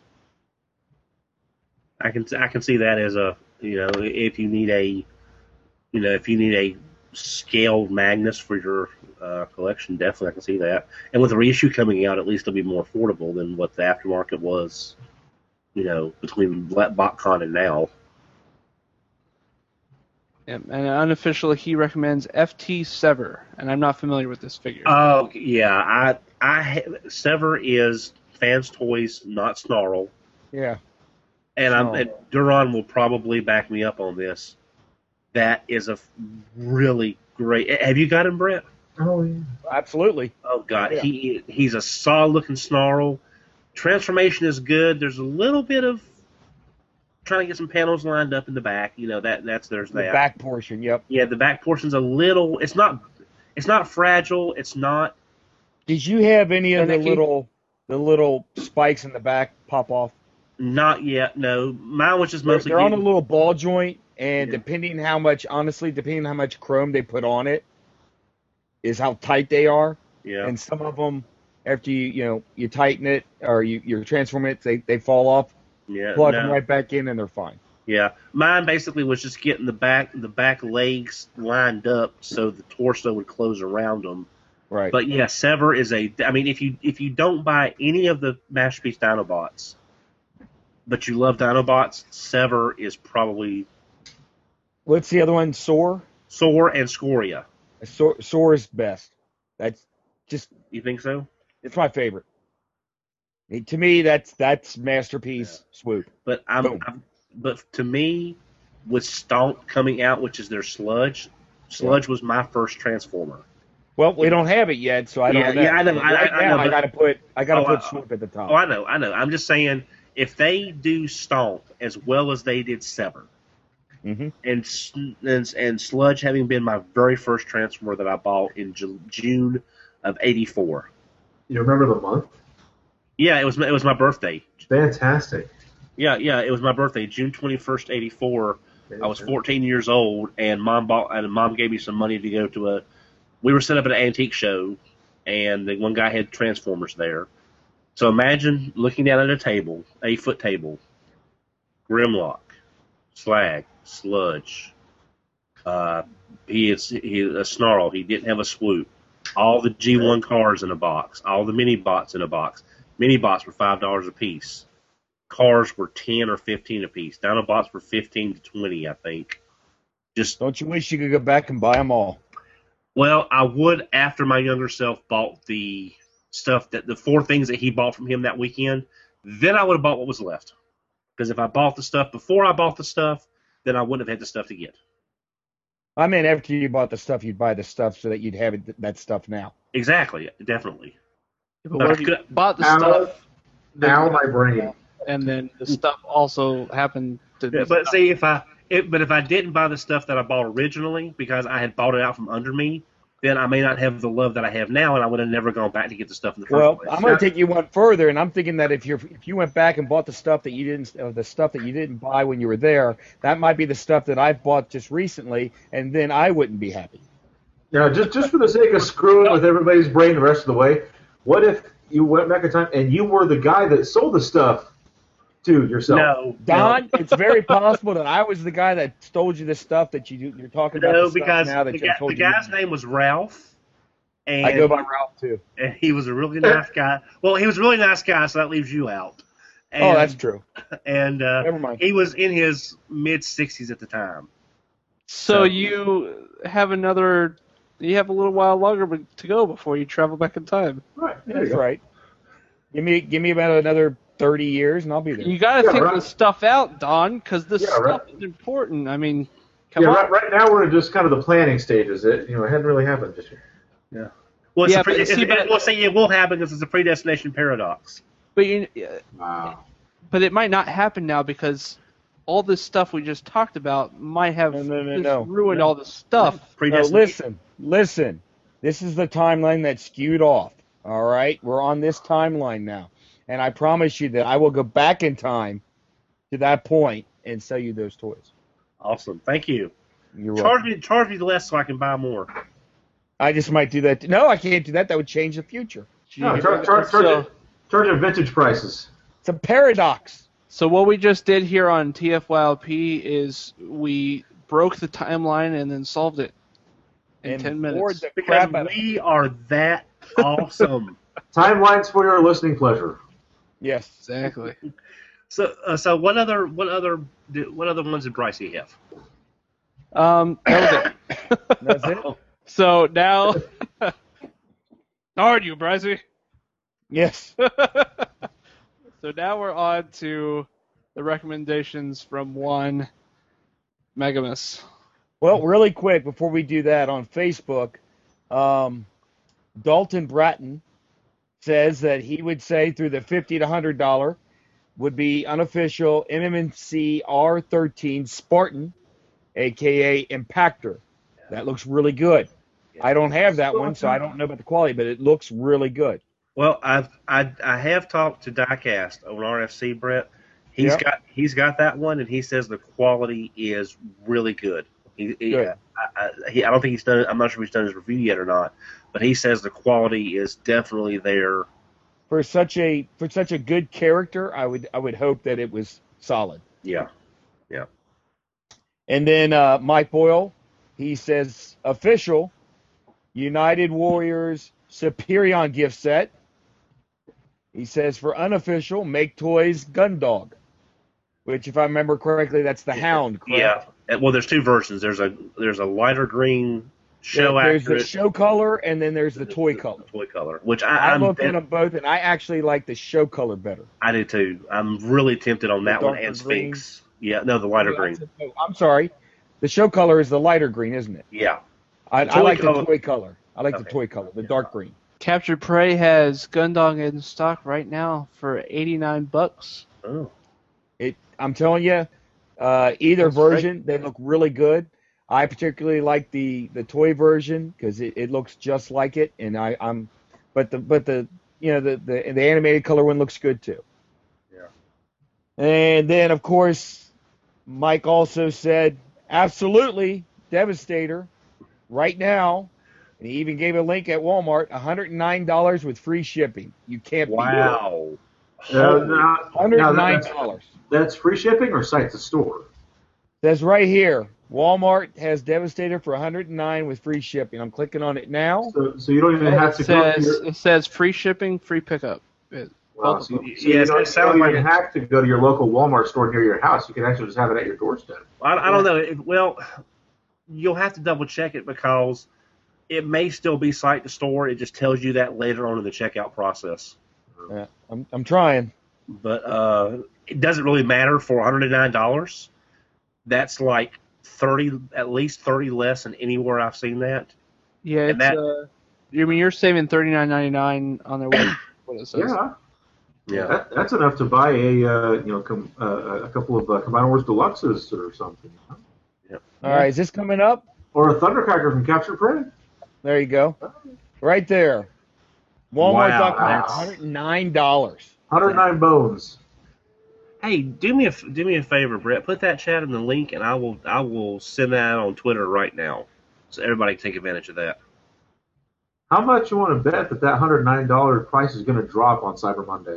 E: I can I can see that as a, you know, if you need a, you know, if you need a scaled Magnus for your uh, collection, definitely I can see that. And with the reissue coming out, at least it'll be more affordable than what the aftermarket was, you know, between BotCon and now.
D: Yep, and unofficially, he recommends F T Sever, and I'm not familiar with this figure.
E: Oh yeah, I I Sever is Fans Toys, not Snarl.
G: Yeah.
E: And I'm
G: Oh.
E: and Duran will probably back me up on this. That is a really great. Have you got him, Brett?
F: Oh yeah.
G: Absolutely.
E: Oh God,
G: Yeah.
E: he he's a solid looking Snarl. Transformation is good. There's a little bit of trying to get some panels lined up in the back. You know that that's there's
G: The
E: that.
G: back portion, yep.
E: Yeah, the back portion's a little. It's not. It's not fragile. It's not.
G: Did you have any of the
D: Finicky?
G: little the little spikes in the back pop off?
E: Not yet. No, mine was just
G: They're,
E: mostly.
G: they're on a
E: getting-
G: little ball joint, and
E: Yeah.
G: depending how much, honestly, depending how much chrome they put on it, is how tight they are.
E: Yeah.
G: And some of them, after you you know you tighten it or you you transform it, they they fall off.
E: yeah.
G: Plug
E: no.
G: them right back in, and they're fine.
E: Yeah, mine basically was just getting the back the back legs lined up so the torso would close around them.
G: Right.
E: But yeah, Sever is a. I mean, if you if you don't buy any of the Masterpiece Dinobots, but you love Dinobots, Sever is probably
G: What's the other one? Soar.
E: Soar and Scoria.
G: Soar, Soar is best. That's just
E: You think so?
G: it's my favorite. I mean, to me, that's that's masterpiece swoop.
E: But I'm,
G: Boom.
E: I'm but to me, with Stomp coming out, which is their Sludge, Sludge was my first Transformer.
G: Well, we don't have it yet, so I don't
E: Yeah,
G: know.
E: yeah, I know, I-
G: Right
E: I- I
G: now,
E: know,
G: I
E: but-
G: gotta put I gotta
E: Oh,
G: put
E: I-
G: swoop at the top.
E: Oh, I know, I know. I'm just saying, if they do Stomp as well as they did Sever,
G: Mm-hmm.
E: and, S- and and Sludge having been my very first Transformer that I bought in Ju- June of eighty-four.
F: You remember the month?
E: Yeah, it was my- it was my birthday.
F: Fantastic.
E: Yeah, yeah, it was my birthday, June twenty-first, eighty-four. I was fourteen years old, and mom bought and mom gave me some money to go to a. We were set up at an antique show, and the one guy had Transformers there. So imagine looking down at a table, eight foot table, Grimlock, Slag, Sludge, Uh, he is he is a snarl. He didn't have a swoop. All the G one cars in a box. All the mini bots in a box. Mini bots were five dollars a piece. Cars were ten or fifteen a piece. Dyno bots were fifteen to twenty, I think. Just
G: Don't you wish you could go back and buy them all?
E: well, I would after my younger self bought the stuff that the four things that he bought from him that weekend. Then I would have bought what was left. Because if I bought the stuff before I bought the stuff, then I wouldn't have had the stuff to get.
G: I mean, after you bought the stuff, you'd buy the stuff so that you'd have it, that stuff now.
E: Exactly, definitely.
D: But what if you bought the
F: Now,
D: stuff
F: now my brain.
D: and then the stuff also happened to?
E: Yeah, but see, if I it, but if I didn't buy the stuff that I bought originally because I had bought it out from under me, then I may not have the love that I have now, and I would have never gone back to get the stuff in the first
G: Well,
E: place.
G: I'm going to take you one further, and I'm thinking that if you if you went back and bought the stuff that you didn't uh, the stuff that you didn't buy when you were there, that might be the stuff that I've bought just recently, and then I wouldn't be happy.
F: Now, just just for the sake of screwing with everybody's brain the rest of the way, what if you went back in time and you were the guy that sold the stuff to yourself?
E: No,
G: Don, it's very possible that I was the guy that stole you the stuff that you you're talking about.
E: no,
G: the stuff
E: because
G: now that
E: the,
G: you
E: guy,
G: told
E: the
G: you
E: guy's name was Ralph, and
G: I go by Ralph too.
E: and he was a really nice guy. Well, he was a really nice guy, so that leaves you out. And,
G: Oh, that's true.
E: And uh,
G: Never mind.
E: he was in his mid sixties at the time.
D: So you have another, you have a little while longer to go before you travel back in time.
F: Right, there you
G: That's
F: go.
G: right. Give me give me about another thirty years, and I'll be there.
D: You got to
F: Yeah,
D: think
F: right.
D: the stuff out, Don, because this
F: Yeah,
D: stuff
F: right.
D: is important. I mean, come
F: Yeah,
D: on.
F: right, right now we're in just kind of the planning stages. It you know it hadn't really happened this year.
E: Well, it's
D: Yeah,
E: a pre-
D: but
E: it's,
D: see,
E: it,
D: but-
E: well, see, it will happen because it's a predestination paradox.
D: But you,
F: Wow.
D: but it might not happen now because all this stuff we just talked about might have
G: No, no, no,
D: just
G: no.
D: ruined all the stuff.
G: No,
E: Predestination.
G: listen, listen. This is the timeline that's skewed off. All right, we're on this timeline now, and I promise you that I will go back in time to that point and sell you those toys.
E: Awesome, thank you.
G: You're
E: Charge
G: welcome.
E: me, charge me less so I can buy more.
G: I just might do that. No, I can't do that. That would change the future.
F: No, charge, charge, charge,
D: So-
F: it, charge it vintage prices.
G: It's a paradox.
D: So what we just did here on T F Y L P is we broke the timeline and then solved it in
G: And
D: ten
G: bored
D: minutes.
G: the
E: Because
G: crap out of
E: we are that awesome.
F: Timelines for your listening pleasure.
G: Yes.
D: Exactly.
E: So, uh, so what other, what other, what other ones did Brycey have?
D: Um, that was it.
G: That's it.
D: So now, how are you, Brycey?
G: Yes.
D: So now we're on to the recommendations from one Megamus.
G: Well, really quick before we do that, on Facebook, um, Dalton Bratton says that he would say through the fifty to hundred dollar would be unofficial M M M C R thirteen Spartan, aka Impactor. That looks really good. I don't have that one, so I don't know about the quality, but it looks really good.
E: Well, I've I I have talked to Diecast on R F C, Brett. He's
G: Yep.
E: got he's got that one, and he says the quality is really good. He, he,
G: Good.
E: I, I, he, I don't think he's done. I'm not sure if he's done his review yet or not, but he says the quality is definitely there.
G: For such a for such a good character, I would I would hope that it was solid.
E: Yeah,
G: And then uh, Mike Boyle, he says official United Warriors Superion gift set. He says for unofficial, Make Toys Gundog, which if I remember correctly, that's the Hound. Correct?
E: yeah. And, well, there's two versions. There's a there's a lighter green show
G: There- there's
E: accurate
G: the show color, and then there's the toy color.
E: toy color, which I
G: I
E: I'm,
G: looked at them both, and I actually like the show color better.
E: I do too. I'm really tempted on that
G: The
E: one
G: darker
E: and
G: green.
E: Sphinx. Yeah, no, the lighter
G: Oh,
E: green.
G: that's a- oh, I'm sorry. The show color is the lighter green, isn't it?
E: Yeah.
G: I, I
E: Toy
G: like
E: color-
G: the toy color. I like the
E: Okay.
G: toy color, the dark green.
D: Captured Prey has Gundog in stock right now for eighty-nine bucks.
E: Oh.
G: It, I'm telling you, uh, either
D: That's
G: version, they look really good. I particularly like the, the toy version because it, it looks just like it, and I, I'm, but the but the you know the, the the animated color one looks good too.
E: Yeah.
G: And then of course, Mike also said absolutely Devastator right now, and he even gave a link at Walmart, one hundred nine dollars with free shipping. You can't
E: Wow.
F: Uh,
E: Holy-
F: now,
G: beat it. one hundred
F: now
G: nine
F: that's,
G: dollars.
F: that's free shipping or site to store?
G: Says right here, Walmart has Devastator for one hundred nine with free shipping. I'm clicking on it now.
F: So, so you don't even have to
D: It
F: go to
D: says
F: your,
D: it says free shipping, free pickup. It,
F: wow,
D: both
F: so
D: of
F: you,
D: them.
F: so you
E: Yes,
F: don't,
E: it sounds
F: you don't
E: like
F: even
E: it.
F: have to go to your local Walmart store near your house. You can actually just have it at your doorstep.
E: I, I don't know. It, well, you'll have to double check it because it may still be site to store. It just tells you that later on in the checkout process.
G: Yeah, I'm I'm trying.
E: But uh, it doesn't really matter for one hundred nine dollars. That's like thirty, at least thirty less than anywhere I've seen that.
D: Yeah,
E: And
D: it's
E: that-
D: uh, I mean you're saving thirty nine ninety nine on their website. What it says.
F: Yeah.
E: Yeah.
F: That, that's enough to buy a uh, you know com, uh, a couple of uh, Combiner Wars Deluxes or something. Huh?
G: All right, is this coming up?
F: Or a Thundercracker from Capture Prey.
G: There you go. Right there. Walmart dot com,
E: Wow,
G: one hundred nine dollars.
F: one hundred nine bones.
E: Hey, do me a do me a favor, Brett. Put that chat in the link, and I will I will send that out on Twitter right now, so everybody can take advantage of that.
F: How much you want to bet that that one hundred nine dollars price is going to drop on Cyber Monday?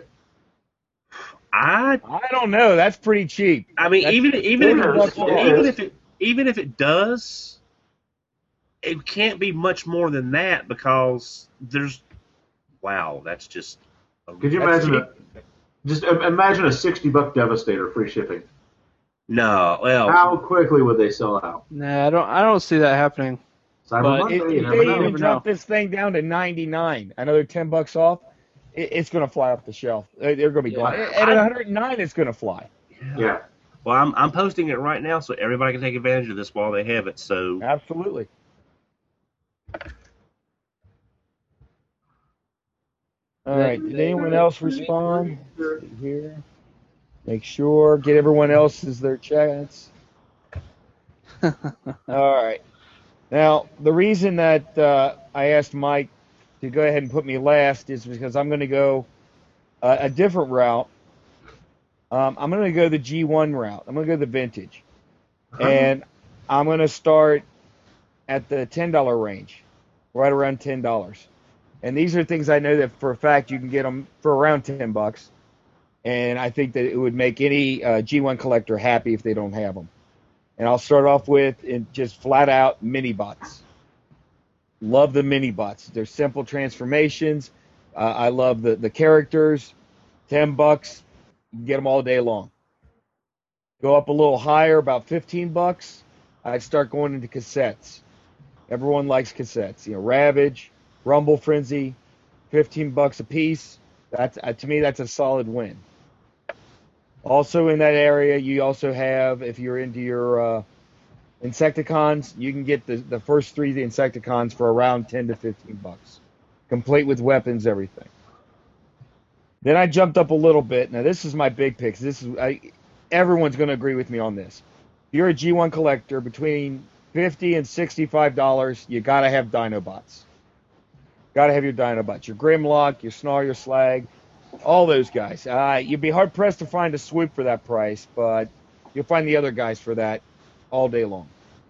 E: I
G: I don't know. That's pretty cheap.
E: I mean,
G: That's
E: even even if
G: forty bucks
E: it,
G: off.
E: even if it even if it does, it can't be much more than that because there's wow, that's just
F: Could you
G: That's
F: imagine? A, just im- imagine a sixty buck Devastator free shipping.
E: no. Well,
F: How quickly would they sell out?
D: Nah, I don't I don't see that happening.
F: Cyber
D: But
F: Monday,
G: If,
F: you
G: if
F: never
G: they
F: know.
G: even
D: never
G: drop
D: know.
G: this thing down to ninety-nine, another ten bucks off, it, it's going to fly off the shelf. They- They're going to be
D: Yeah.
G: gone. At one hundred nine, it's going to fly.
F: Yeah.
E: well, I'm I'm posting it right now so everybody can take advantage of this while they have it. So
G: Absolutely. All right. Did anyone else respond? Here. Make sure. Get everyone else's their chats. All right. Now, the reason that uh, I asked Mike to go ahead and put me last is because I'm going to go uh, a different route. Um, I'm going to go the G one route. I'm going to go the vintage. And I'm going to start at the ten dollar range, right around ten dollars. And these are things I know that for a fact you can get them for around ten bucks. And I think that it would make any uh, G one collector happy if they don't have them. And I'll start off with in just flat out mini bots. Love the mini bots. They're simple transformations. Uh, I love the, the characters. ten bucks, you can get them all day long. Go up a little higher, about fifteen bucks. I'd start going into cassettes. Everyone likes cassettes. You know, Ravage, Rumble Frenzy, fifteen bucks a piece. That's uh, to me, that's a solid win. Also in that area, you also have, if you're into your uh, Insecticons, you can get the, the first three Insecticons for around ten to fifteen bucks, complete with weapons, everything. Then I jumped up a little bit. Now this is my big picks. This is I, everyone's going to agree with me on this. If you're a G one collector, between fifty and sixty-five dollars, you got to have Dinobots. Got to have your Dinobots, your Grimlock, your Snarl, your Slag. All those guys. Uh, you'd be hard pressed to find a swoop for that price, but you'll find the other guys for that all day long.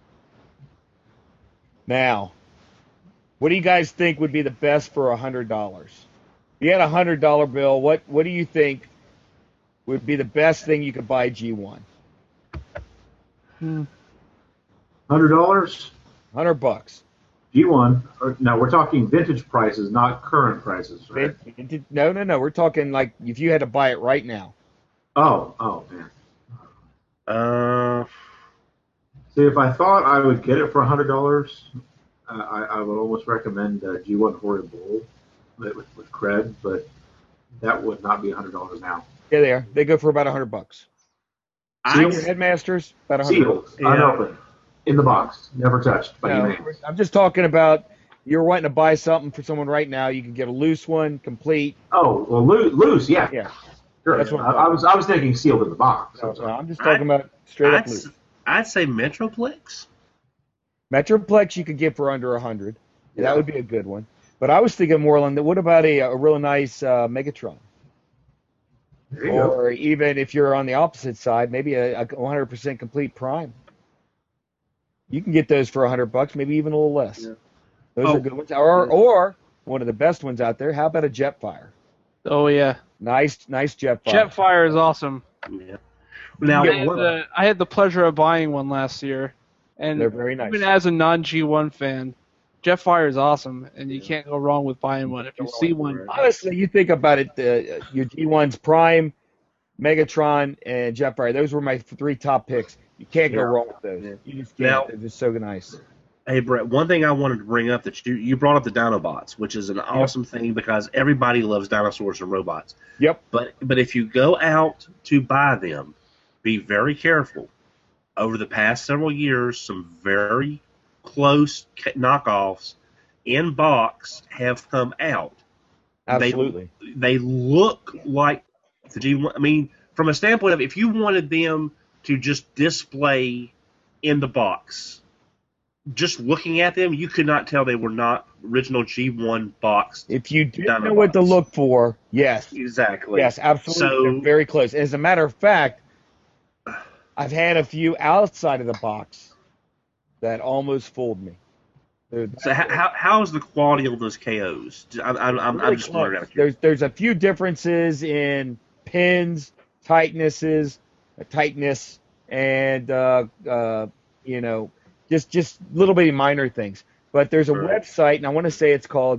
G: Now, what do you guys think would be the best for a hundred dollars? If you had a hundred dollar bill, what what do you think would be the best thing you could buy G one?
F: one hundred dollars?
G: Hundred bucks.
F: G one. Or, now we're talking vintage prices, not current prices, right?
G: No, no, no. We're talking like if you had to buy it right now.
F: Oh, oh man.
E: uh,
F: See, if I thought I would get it for one hundred dollars, uh, I, I would almost recommend uh, G one Horrid Bull with, with, with cred, but that would not be one hundred dollars now.
G: Yeah, they are. They go for about a hundred bucks.
E: I
G: Your headmasters about a hundred.
F: Sealed,
E: Yeah.
F: unopened, in the box, never touched by
G: No,
F: humans.
G: I'm just talking about you're wanting to buy something for someone right now. You can get a loose one, complete.
F: Oh, well, loose, loose yeah.
G: Yeah.
F: Sure.
G: That's what I'm
F: I, I was I was thinking sealed in the box.
G: No,
F: I'm sorry.
G: no, I'm just talking about straight up
E: I'd,
G: loose.
E: I'd say Metroplex.
G: Metroplex you could get for under a hundred.
F: Yeah.
G: That would be a good one. But I was thinking more along the. What about a a real nice uh, Megatron?
F: There you go.
G: Or even if you're on the opposite side, maybe a, a one hundred percent complete Prime. You can get those for a hundred bucks, maybe even a little less.
D: Yeah.
G: Those
E: Oh.
G: are good ones. Or or one of the best ones out there. How about a Jetfire?
D: Oh yeah,
G: Nice, nice Jetfire.
D: Jetfire is awesome.
E: Yeah. Now,
D: I had,
E: what-
D: the, I had the pleasure of buying one last year, and
G: They're very nice.
D: even as a non G one fan, Jetfire is awesome, and you can't go wrong with buying one. If you see one,
G: Honestly, you think about it, uh, your G ones, Prime, Megatron, and Jetfire, those were my three top picks. You can't go
E: Yeah.
G: wrong with those. You just can't.
E: Now-
G: They're just so nice.
E: Hey, Brett, one thing I wanted to bring up that you, you brought up the Dinobots, which is an awesome thing because everybody loves dinosaurs and robots.
G: Yep.
E: But but if you go out to buy them, be very careful. Over the past several years, some very close ca- knockoffs in box have come out.
G: Absolutely.
E: They, they look like the G one. I mean, from a standpoint of if you wanted them to just display in the box, just looking at them, you could not tell they were not original G one box.
G: If you didn't
E: Dinobots.
G: know what to look for, yes.
E: Exactly.
G: Yes, absolutely.
E: So-
G: They're very close. As a matter of fact, I've had a few outside of the box that almost fooled me. They're that
E: So how, how how is the quality of those K Os? I'm I'm, I'm,
G: really
E: I'm just
G: close.
E: wondering. out of
G: There's there's a few differences in pins, tightnesses, uh, tightness, and uh, uh, you know, just just little bitty minor things. But there's a
E: Right.
G: website, and I want to say it's called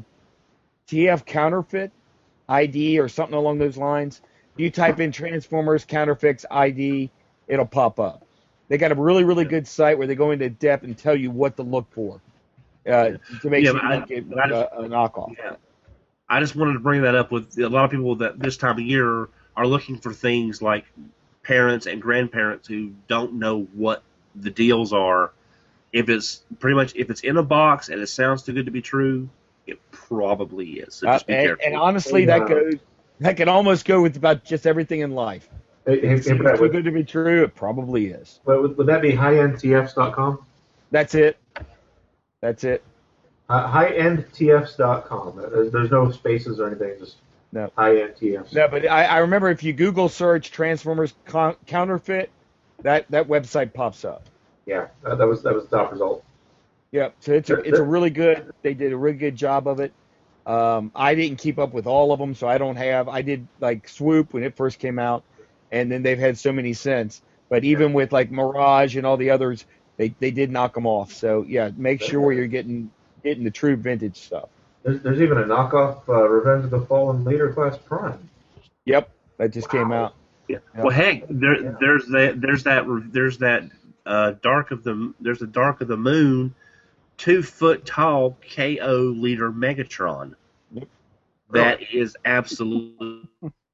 G: T F Counterfeit I D or something along those lines. If you type in Transformers Counterfeits I D, it'll pop up. They got a really really good site where they go into depth and tell you what to look for uh, to make
E: Yeah,
G: sure
E: but
G: you
E: I-
G: don't get
E: but I just-
G: a, a knockoff.
E: Yeah. I just wanted to bring that up with a lot of people that this time of year are looking for things like parents and grandparents who don't know what the deals are. If it's pretty much if it's in a box and it sounds too good to be true, it probably is. So
G: Uh,
E: just be
G: and,
E: careful.
G: and honestly, that goes that can almost go with about just everything in life.
F: Hey, hey,
G: If
F: hey,
G: it seems
F: Brett,
G: too
F: would,
G: good to be true, it probably is.
F: would, would that be high end T Fs dot com?
G: That's it. That's it.
F: Uh, high end T Fs dot com. There's, there's no spaces or anything, just
G: No.
F: high end T Fs.
G: No, but I, I remember if you Google search Transformers con- counterfeit, that, that website pops up.
F: Yeah, uh, that was that was the top result.
G: Yep. So it's a, it's a really good. They did a really good job of it. Um, I didn't keep up with all of them, so I don't have. I did like Swoop when it first came out, and then they've had so many since. But even with like Mirage and all the others, they, they did knock them off. So yeah, make sure you're getting getting the true vintage stuff.
F: There's, there's even a knockoff uh, Revenge of the Fallen Leader Class Prime.
G: Yep, that just came out.
E: Yeah.
G: Yeah.
E: Well, heck, there, there's that, there's that, there's that uh, dark of the, there's a Dark of the Moon, two foot tall K O leader Megatron.
G: Yep.
E: That is absolutely.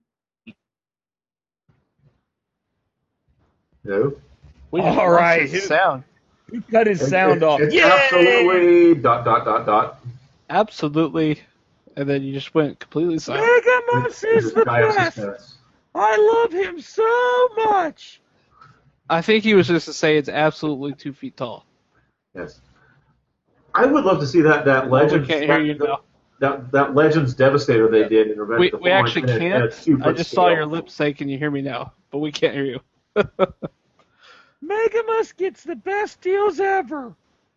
F: No.
D: we just
G: All
D: lost
G: right.
D: his sound.
G: He cut his sound
F: It-
G: off.
F: It's
G: Yay!
F: absolutely dot dot dot dot.
D: Absolutely, and then you just went completely silent.
G: Megamus
F: This
G: is the
F: guy of
G: best.
F: suspense.
G: I love him so much.
D: I think he was just to say it's absolutely two feet tall.
F: Yes. I would love to see that that
D: Well, we
F: Legends
D: can't hear you
F: that,
D: now.
F: that, that Legends Devastator they did in Revenge
D: We,
F: of the
D: we
F: Fallen
D: actually
F: at- at a
D: can't.
F: two-foot
D: I just saw
F: scale.
D: your lips say, "Can you hear me now?" But we can't hear you.
G: Megamus gets the best deals ever.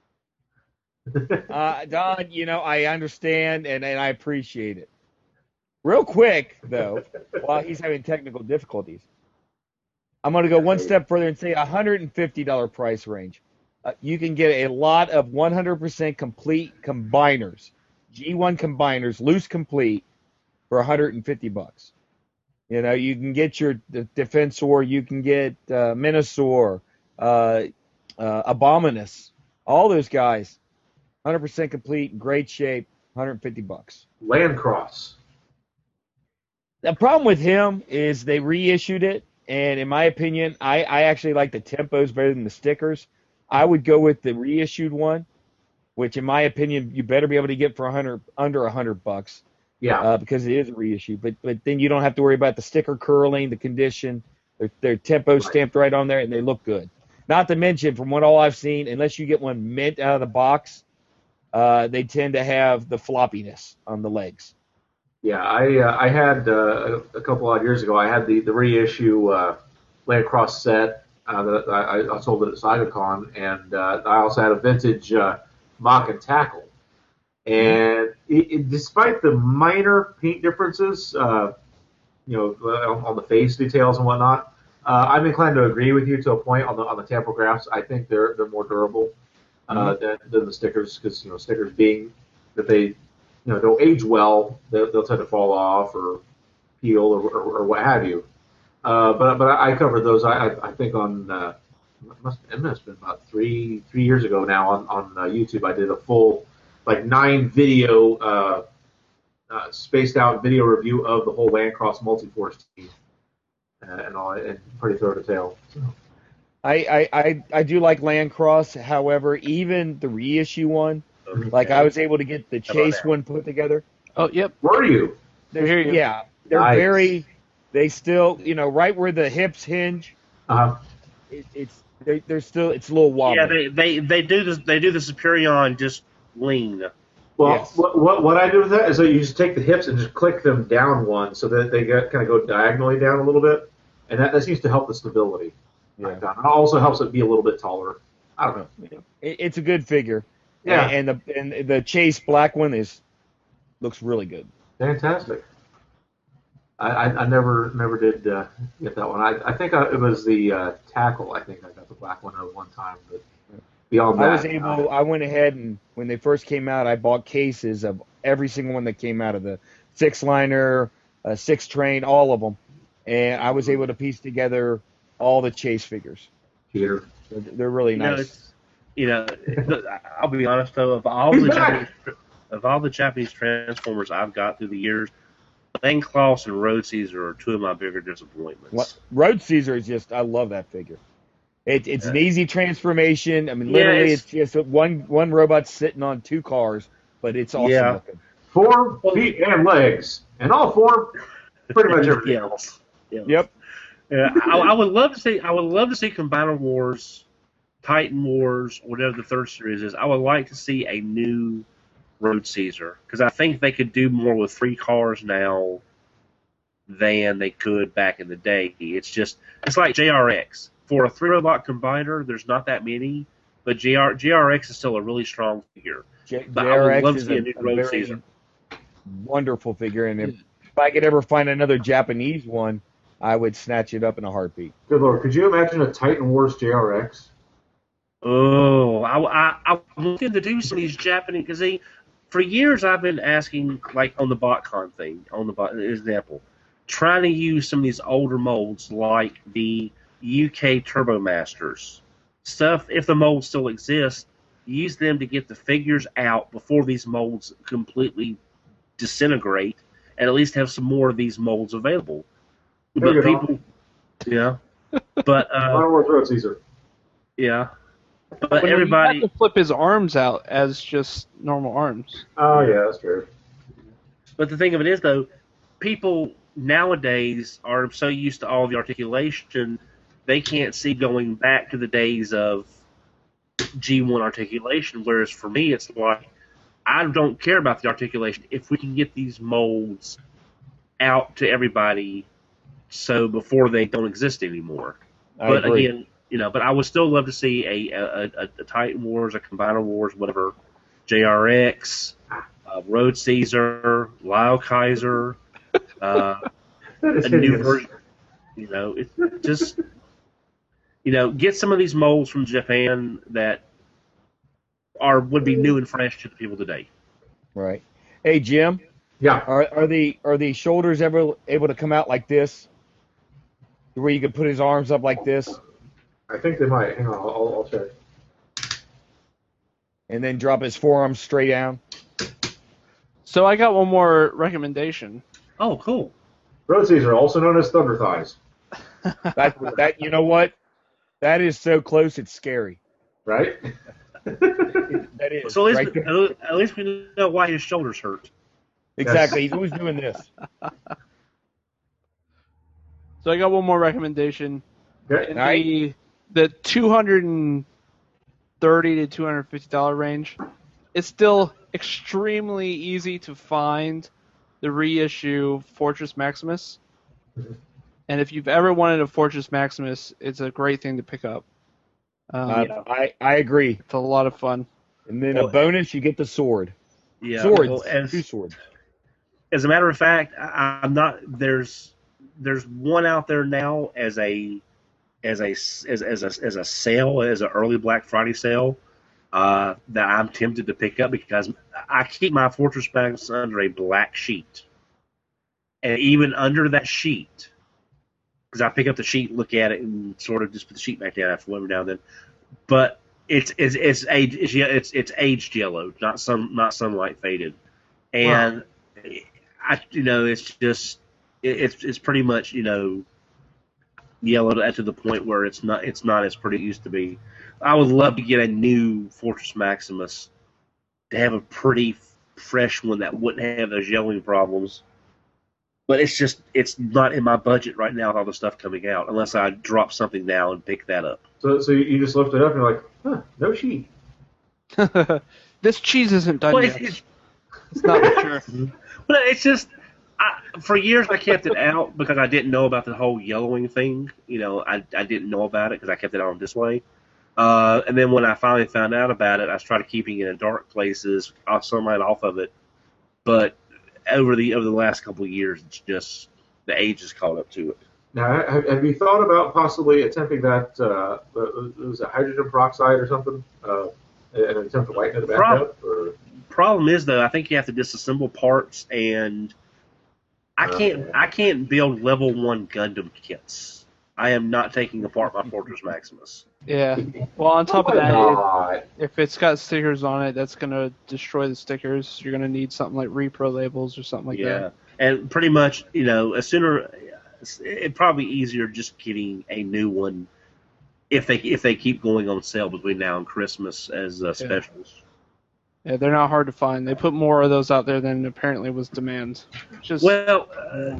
G: uh, Don, you know, I understand and, and I appreciate it. Real quick, though, while he's having technical difficulties, I'm going to go one step further and say a one hundred fifty dollars price range. Uh, you can get a lot of one hundred percent complete combiners, G one combiners, loose complete, for one hundred fifty bucks. You know, you can get your the Defensor, you can get uh, Minosaur, uh, uh, Abominus, all those guys, one hundred percent complete, in great shape, one hundred fifty bucks.
F: Landcross.
G: The problem with him is they reissued it, and in my opinion, I, I actually like the tempos better than the stickers. I would go with the reissued one, which in my opinion you better be able to get for one hundred under one hundred bucks.
F: Yeah.
G: Uh, because it is a reissue, but but then you don't have to worry about the sticker curling, the condition. Their, their tempo stamped right on there, and they look good. Not to mention, from what all I've seen, unless you get one mint out of the box, uh, they tend to have the floppiness on the legs.
F: Yeah, I uh, I had uh, a couple odd years ago. I had the the reissue uh, Landcross set uh, that I, I sold it at SigaCon, and uh, I also had a vintage uh, Mock and Tackle. And it, it, despite the minor paint differences, uh, you know, on, on the face details and whatnot, Uh, I'm inclined to agree with you to a point on the on the tampographs. I think they're they're more durable uh, than, than the stickers because you know stickers being that they you know don't age well, they'll, they'll tend to fall off or peel or, or, or what have you. Uh, but but I covered those. I I, I think on uh, it must it must have been about three three years ago now on on uh, YouTube. I did a full like nine video uh, uh, spaced out video review of the whole Landcross Multiforce team. Uh, and all, and pretty thorough detail. So.
G: I, I, I, I do like Landcross. However, even the reissue one, okay. like I was able to get the Chase one put together.
D: Oh, yep.
F: Were you?
G: They're, yeah, they're nice. very. They still, you know, right where the hips hinge.
F: Uh huh.
G: It, it's they, they're still. It's a little wobbly.
E: Yeah, they they, they do this. They do the Superion just lean.
F: Well,
G: yes.
F: what, what what I do with that is that you just take the hips and just click them down one, so that they get, kind of go diagonally down a little bit. And that, that seems to help the stability. Yeah. Like that. It also helps it be a little bit taller. I don't know.
G: It, it's a good figure.
F: Yeah.
G: And, and the and the Chase black one is looks really good.
F: Fantastic. I, I, I never never did uh, get that one. I, I think I, it was the uh, tackle. I think I got the black one at one time. But beyond that,
G: I was able. I went ahead and when they first came out, I bought cases of every single one that came out of the six liner, uh, six train, all of them. And I was able to piece together all the Chase figures.
F: Peter.
G: They're, they're really nice.
E: You know, you know, I'll be honest though, of all the Japanese, of all the Japanese Transformers I've got through the years, Landcross and Road Caesar are two of my bigger disappointments.
G: What? Road Caesar is just, I love that figure. It, it's yeah. an easy transformation. I mean, literally, yeah, it's, it's just one one robot sitting on two cars, but it's awesome
E: yeah.
G: looking.
F: Four feet and legs, and all four, pretty much everything else.
E: Yeah.
G: Yep.
E: Yeah, I, I would love to see. I would love to see Combiner Wars, Titan Wars, whatever the third series is. I would like to see a new Road Caesar because I think they could do more with three cars now than they could back in the day. It's just it's like J R X for a three robot combiner. There's not that many, but J R, J R X is still a really strong figure.
G: J-
E: but
G: J R X
E: I would love to
G: is
E: see a,
G: a,
E: new
G: a
E: Road
G: very
E: Caesar.
G: Wonderful figure, and if, if I could ever find another Japanese one, I would snatch it up in a heartbeat.
F: Good Lord, could you imagine a Titan Wars J R X?
E: Oh, I, I, I'm looking to do some of these Japanese, because they, for years I've been asking, like on the BotCon thing, on the bot, example, trying to use some of these older molds like the U K Turbo Masters. Stuff, if the molds still exist, use them to get the figures out before these molds completely disintegrate, and at least have some more of these molds available.
F: There
E: but people, yeah, but uh,
F: Combiner Wars Road Caesar.
E: Yeah, but
D: But
E: everybody
D: he had to flip his arms out as just normal arms.
F: Oh yeah, that's true.
E: But the thing of it is, though, people nowadays are so used to all the articulation, they can't see going back to the days of G one articulation. Whereas for me, it's like, I don't care about the articulation if we can get these molds out to everybody, so before they don't exist anymore.
G: I
E: but
G: agree.
E: again, you know, but I would still love to see a a, a, a Titan Wars, a Combiner Wars, whatever, J R X, uh, Road Caesar, Lyle Kaiser, uh, a new version. You know, it's just, you know, get some of these molds from Japan that are would be new and fresh to the people today.
G: Right. Hey, Jim.
F: Yeah.
G: Are are the are the shoulders ever able to come out like this, where you can put his arms up like this,
F: I think they might. Hang on, I'll, I'll check.
G: and then drop his forearms straight down?
D: So I got one more recommendation.
E: Oh, cool.
F: Road Caesar, also known as Thunder Thighs,
G: That that you know what? That is so close, it's scary.
F: right?
G: That is.
E: So at least,
G: right there.
E: at least we know why his shoulders hurt.
G: Exactly. He's always doing this.
D: So I got one more recommendation.
F: Okay.
D: In
G: Alright.
D: the the two hundred thirty to two hundred fifty dollar range, it's still extremely easy to find the reissue Fortress Maximus. And if you've ever wanted a Fortress Maximus, it's a great thing to pick up. Um,
G: Uh, I I agree.
D: It's a lot of fun.
G: And then
E: Well,
G: a bonus, you get the sword.
E: Yeah.
G: Swords.
E: well, as,
G: Two swords.
E: as a matter of fact, I, I'm not. There's there's one out there now as a as a as, as a as a sale, as an early Black Friday sale, uh, that I'm tempted to pick up because I keep my Fortress Maximus under a black sheet, and even under that sheet, because I pick up the sheet, look at it, and sort of just put the sheet back down after every now and then. But it's it's it's age it's it's, it's aged yellow, not sun not sunlight faded, and wow. I you know it's just it, it's it's pretty much you know yellow to, to the point where it's not it's not as pretty as it used to be. I would love to get a new Fortress Maximus to have a pretty fresh one that wouldn't have those yellowing problems. But it's just, it's not in my budget right now with all the stuff coming out, unless I drop something now and pick that up.
F: So so you just lift it up and you're like, huh, no sheet.
D: This cheese isn't done
E: well,
D: yet.
E: It's,
D: it's not mature.
E: But it's just, I, for years I kept it out because I didn't know about the whole yellowing thing. You know, I, I didn't know about it because I kept it on display. Uh, and then when I finally found out about it, I started keeping it in dark places, off sunlight off of it. But over the over the last couple of years, it's just the age has caught up to it.
F: Now, have, have you thought about possibly attempting that? Uh, was it hydrogen peroxide or something? Uh, an attempt to lighten it back
E: Prob-
F: up? Or?
E: Problem is, though, I think you have to disassemble parts, and I can't. I can't build level one Gundam kits. I am not taking apart my Fortress Maximus.
D: Yeah. Well, on top of
F: Why
D: that,
F: not?
D: if, if it's got stickers on it, that's gonna destroy the stickers. You're gonna need something like repro labels or something like
E: Yeah,
D: that.
E: and pretty much, you know, as sooner, it'd probably easier just getting a new one if they if they keep going on sale between now and Christmas as uh, specials.
D: Yeah, they're not hard to find. They put more of those out there than apparently was demand. Just
E: Well, uh,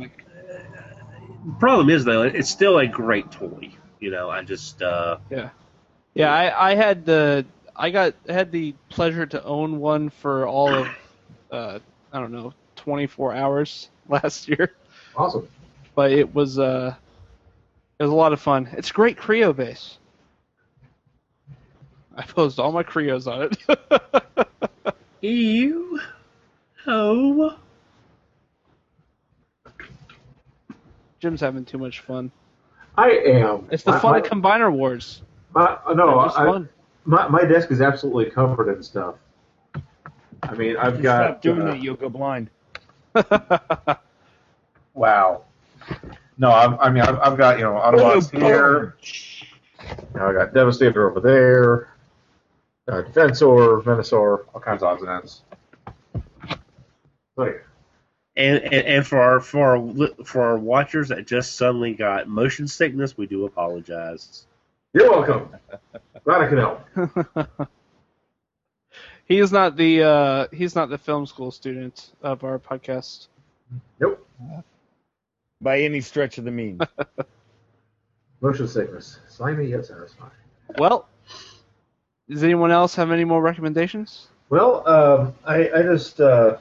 E: problem is though, it's still a great toy. You know, I just uh,
D: yeah, yeah. I, I had the I got had the pleasure to own one for all of uh, I don't know twenty-four hours last year.
F: Awesome.
D: But it was uh it was a lot of fun. It's a great Creo base. I posed all my Creos on it.
E: ew, oh.
D: Jim's having too much fun.
F: I am.
D: It's the
F: my,
D: fun
F: my,
D: of Combiner Wars.
F: My, no,
D: They're just
F: I,
D: fun.
F: my my desk is absolutely covered in stuff. I mean, I've
G: Just
F: got.
G: stop doing
F: uh,
G: it, you'll go blind.
F: Wow. No, I've, I mean, I've, I've got, you know, Autobots here. Now I got Devastator over there. Uh, Defensor, Venusaur, all kinds of odds and ends. But yeah.
E: And, and and for our for our for our watchers that just suddenly got motion sickness, we do apologize.
F: You're welcome. Glad I can help.
D: He is not the uh, he's not the film school student of our podcast.
F: Nope.
G: By any stretch of the means.
F: Motion sickness. Slimy yet satisfying.
D: Well, does anyone else have any more recommendations?
F: Well, um, I, I just uh,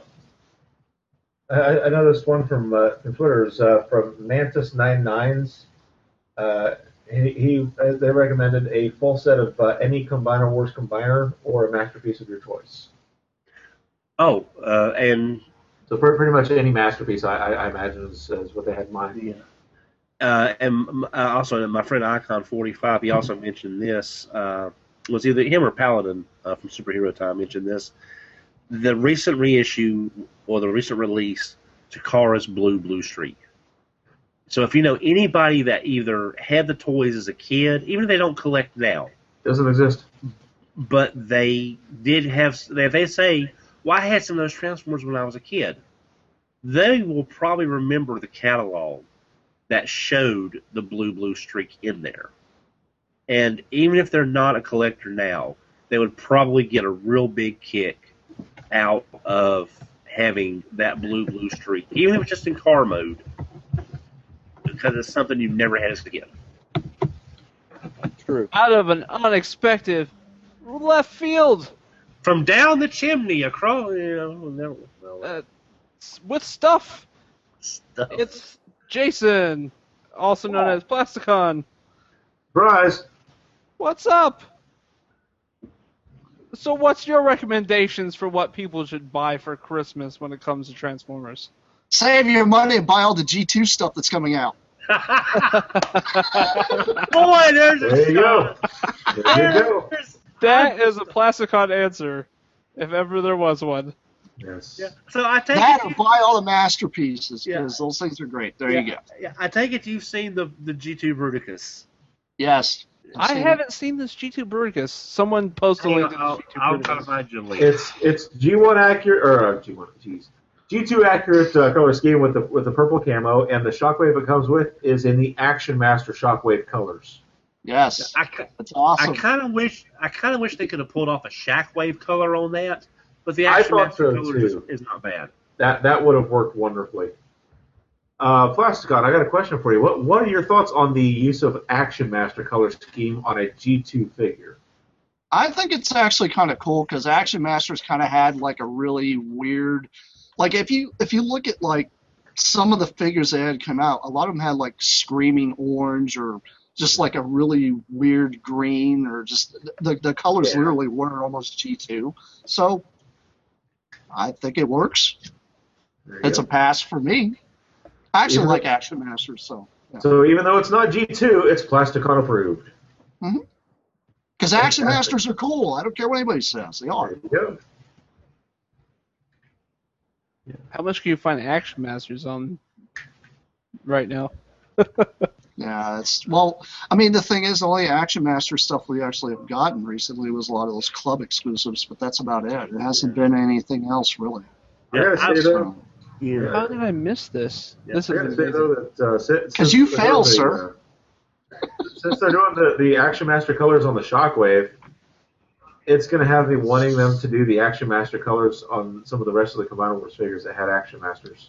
F: I, I noticed one from uh, from Twitter's uh, from Mantis ninety-nines. Uh, he, he uh, they recommended a full set of uh, any Combiner Wars combiner or a masterpiece of your choice.
E: Oh, uh, and
F: So pretty, pretty much any masterpiece, I, I, I imagine, is, is what they had in mind.
E: yeah. Uh, and uh, also, my friend Icon forty-five, he also mentioned this. Uh, was either him or Paladin uh, from Superhero Time mentioned this. The recent reissue or the recent release to Takara's Blue Blue Streak. So if you know anybody that either had the toys as a kid, even if they don't collect now,
F: Doesn't exist.
E: but they did have, they, they say, well, I had some of those Transformers when I was a kid. They will probably remember the catalog that showed the Blue Blue Streak in there. And even if they're not a collector now, they would probably get a real big kick out of having that Blue Blue Streak, even if it's just in car mode, because it's something you've never had as a kid.
G: True.
D: Out of an unexpected left field,
E: From down the chimney across, you know, no, no,
D: uh, with stuff.
E: stuff.
D: It's Jason, also known as Plasticon.
F: Surprise!
D: What's up? So what's your recommendations for what people should buy for Christmas when it comes to Transformers?
H: Save your money and buy all the G two stuff that's coming out.
E: Boy, there's a
F: There you go.
E: shot.
F: There you go.
E: There's-
D: That is a Plasticon answer, if ever there was one.
F: Yes.
E: Yeah. So I take
H: That
E: it
H: or
E: you,
H: buy all the masterpieces
E: Yeah.
H: because those things are great. There
E: yeah,
H: you go.
E: yeah, I take it you've seen the the G two Bruticus.
H: Yes. I've
D: I
H: seen
D: haven't seen this G two Bruticus. Someone posted a
E: Hang
D: link
E: on,
D: to
E: I'll,
D: this G two
E: I'll try to
D: Bruticus.
E: find you a link.
F: It's it's G one accurate or uh, G one, jeez, G two accurate uh, color scheme with the with the purple camo, and the shockwave it comes with is in the Action Master shockwave colors.
H: Yes.
E: I, ki-
H: That's awesome.
E: I kind of wish I kind of wish they could have pulled off a Shockwave color on that, but the
F: I
E: Action
F: thought
E: Master
F: so,
E: color is,
F: too.
E: is not bad.
F: That that would have worked wonderfully. Uh, Plasticon, I got a question for you. What what are your thoughts on the use of Action Master color scheme on a G two figure?
H: I think it's actually kind of cool because Action Masters kind of had like a really weird, like if you if you look at like some of the figures that had come out, a lot of them had like screaming orange or just like a really weird green or just the the colors
F: Yeah.
H: literally were almost G two. So I think it works.
F: There you
H: It's
F: go.
H: a pass for me. I actually
F: Even-
H: like Action Masters, so yeah.
F: So even though it's not G two, it's Plasticon approved.
H: Because Action
F: Fantastic.
H: Masters are cool. I don't care what anybody says. They are.
F: There you go.
D: How much can you find Action Masters on right now?
H: Yeah, it's well. I mean, the thing is, the only Action Master stuff we actually have gotten recently was a lot of those club exclusives, but that's about it. It hasn't been anything else really.
F: I gotta
E: Yeah,
F: say
E: I-
F: though,
E: Yeah.
D: How did I miss this?
E: Yeah,
D: This
F: I
D: is
F: gotta say
D: amazing.
F: though that uh, since,
H: 'Cause
F: since
H: you
F: they're
H: failed,
F: doing the,
H: sir.
F: uh, since they're doing the, the Action Master colors on the Shockwave, it's going to have me wanting them to do the Action Master colors on some of the rest of the Combiner Wars figures that had Action Masters.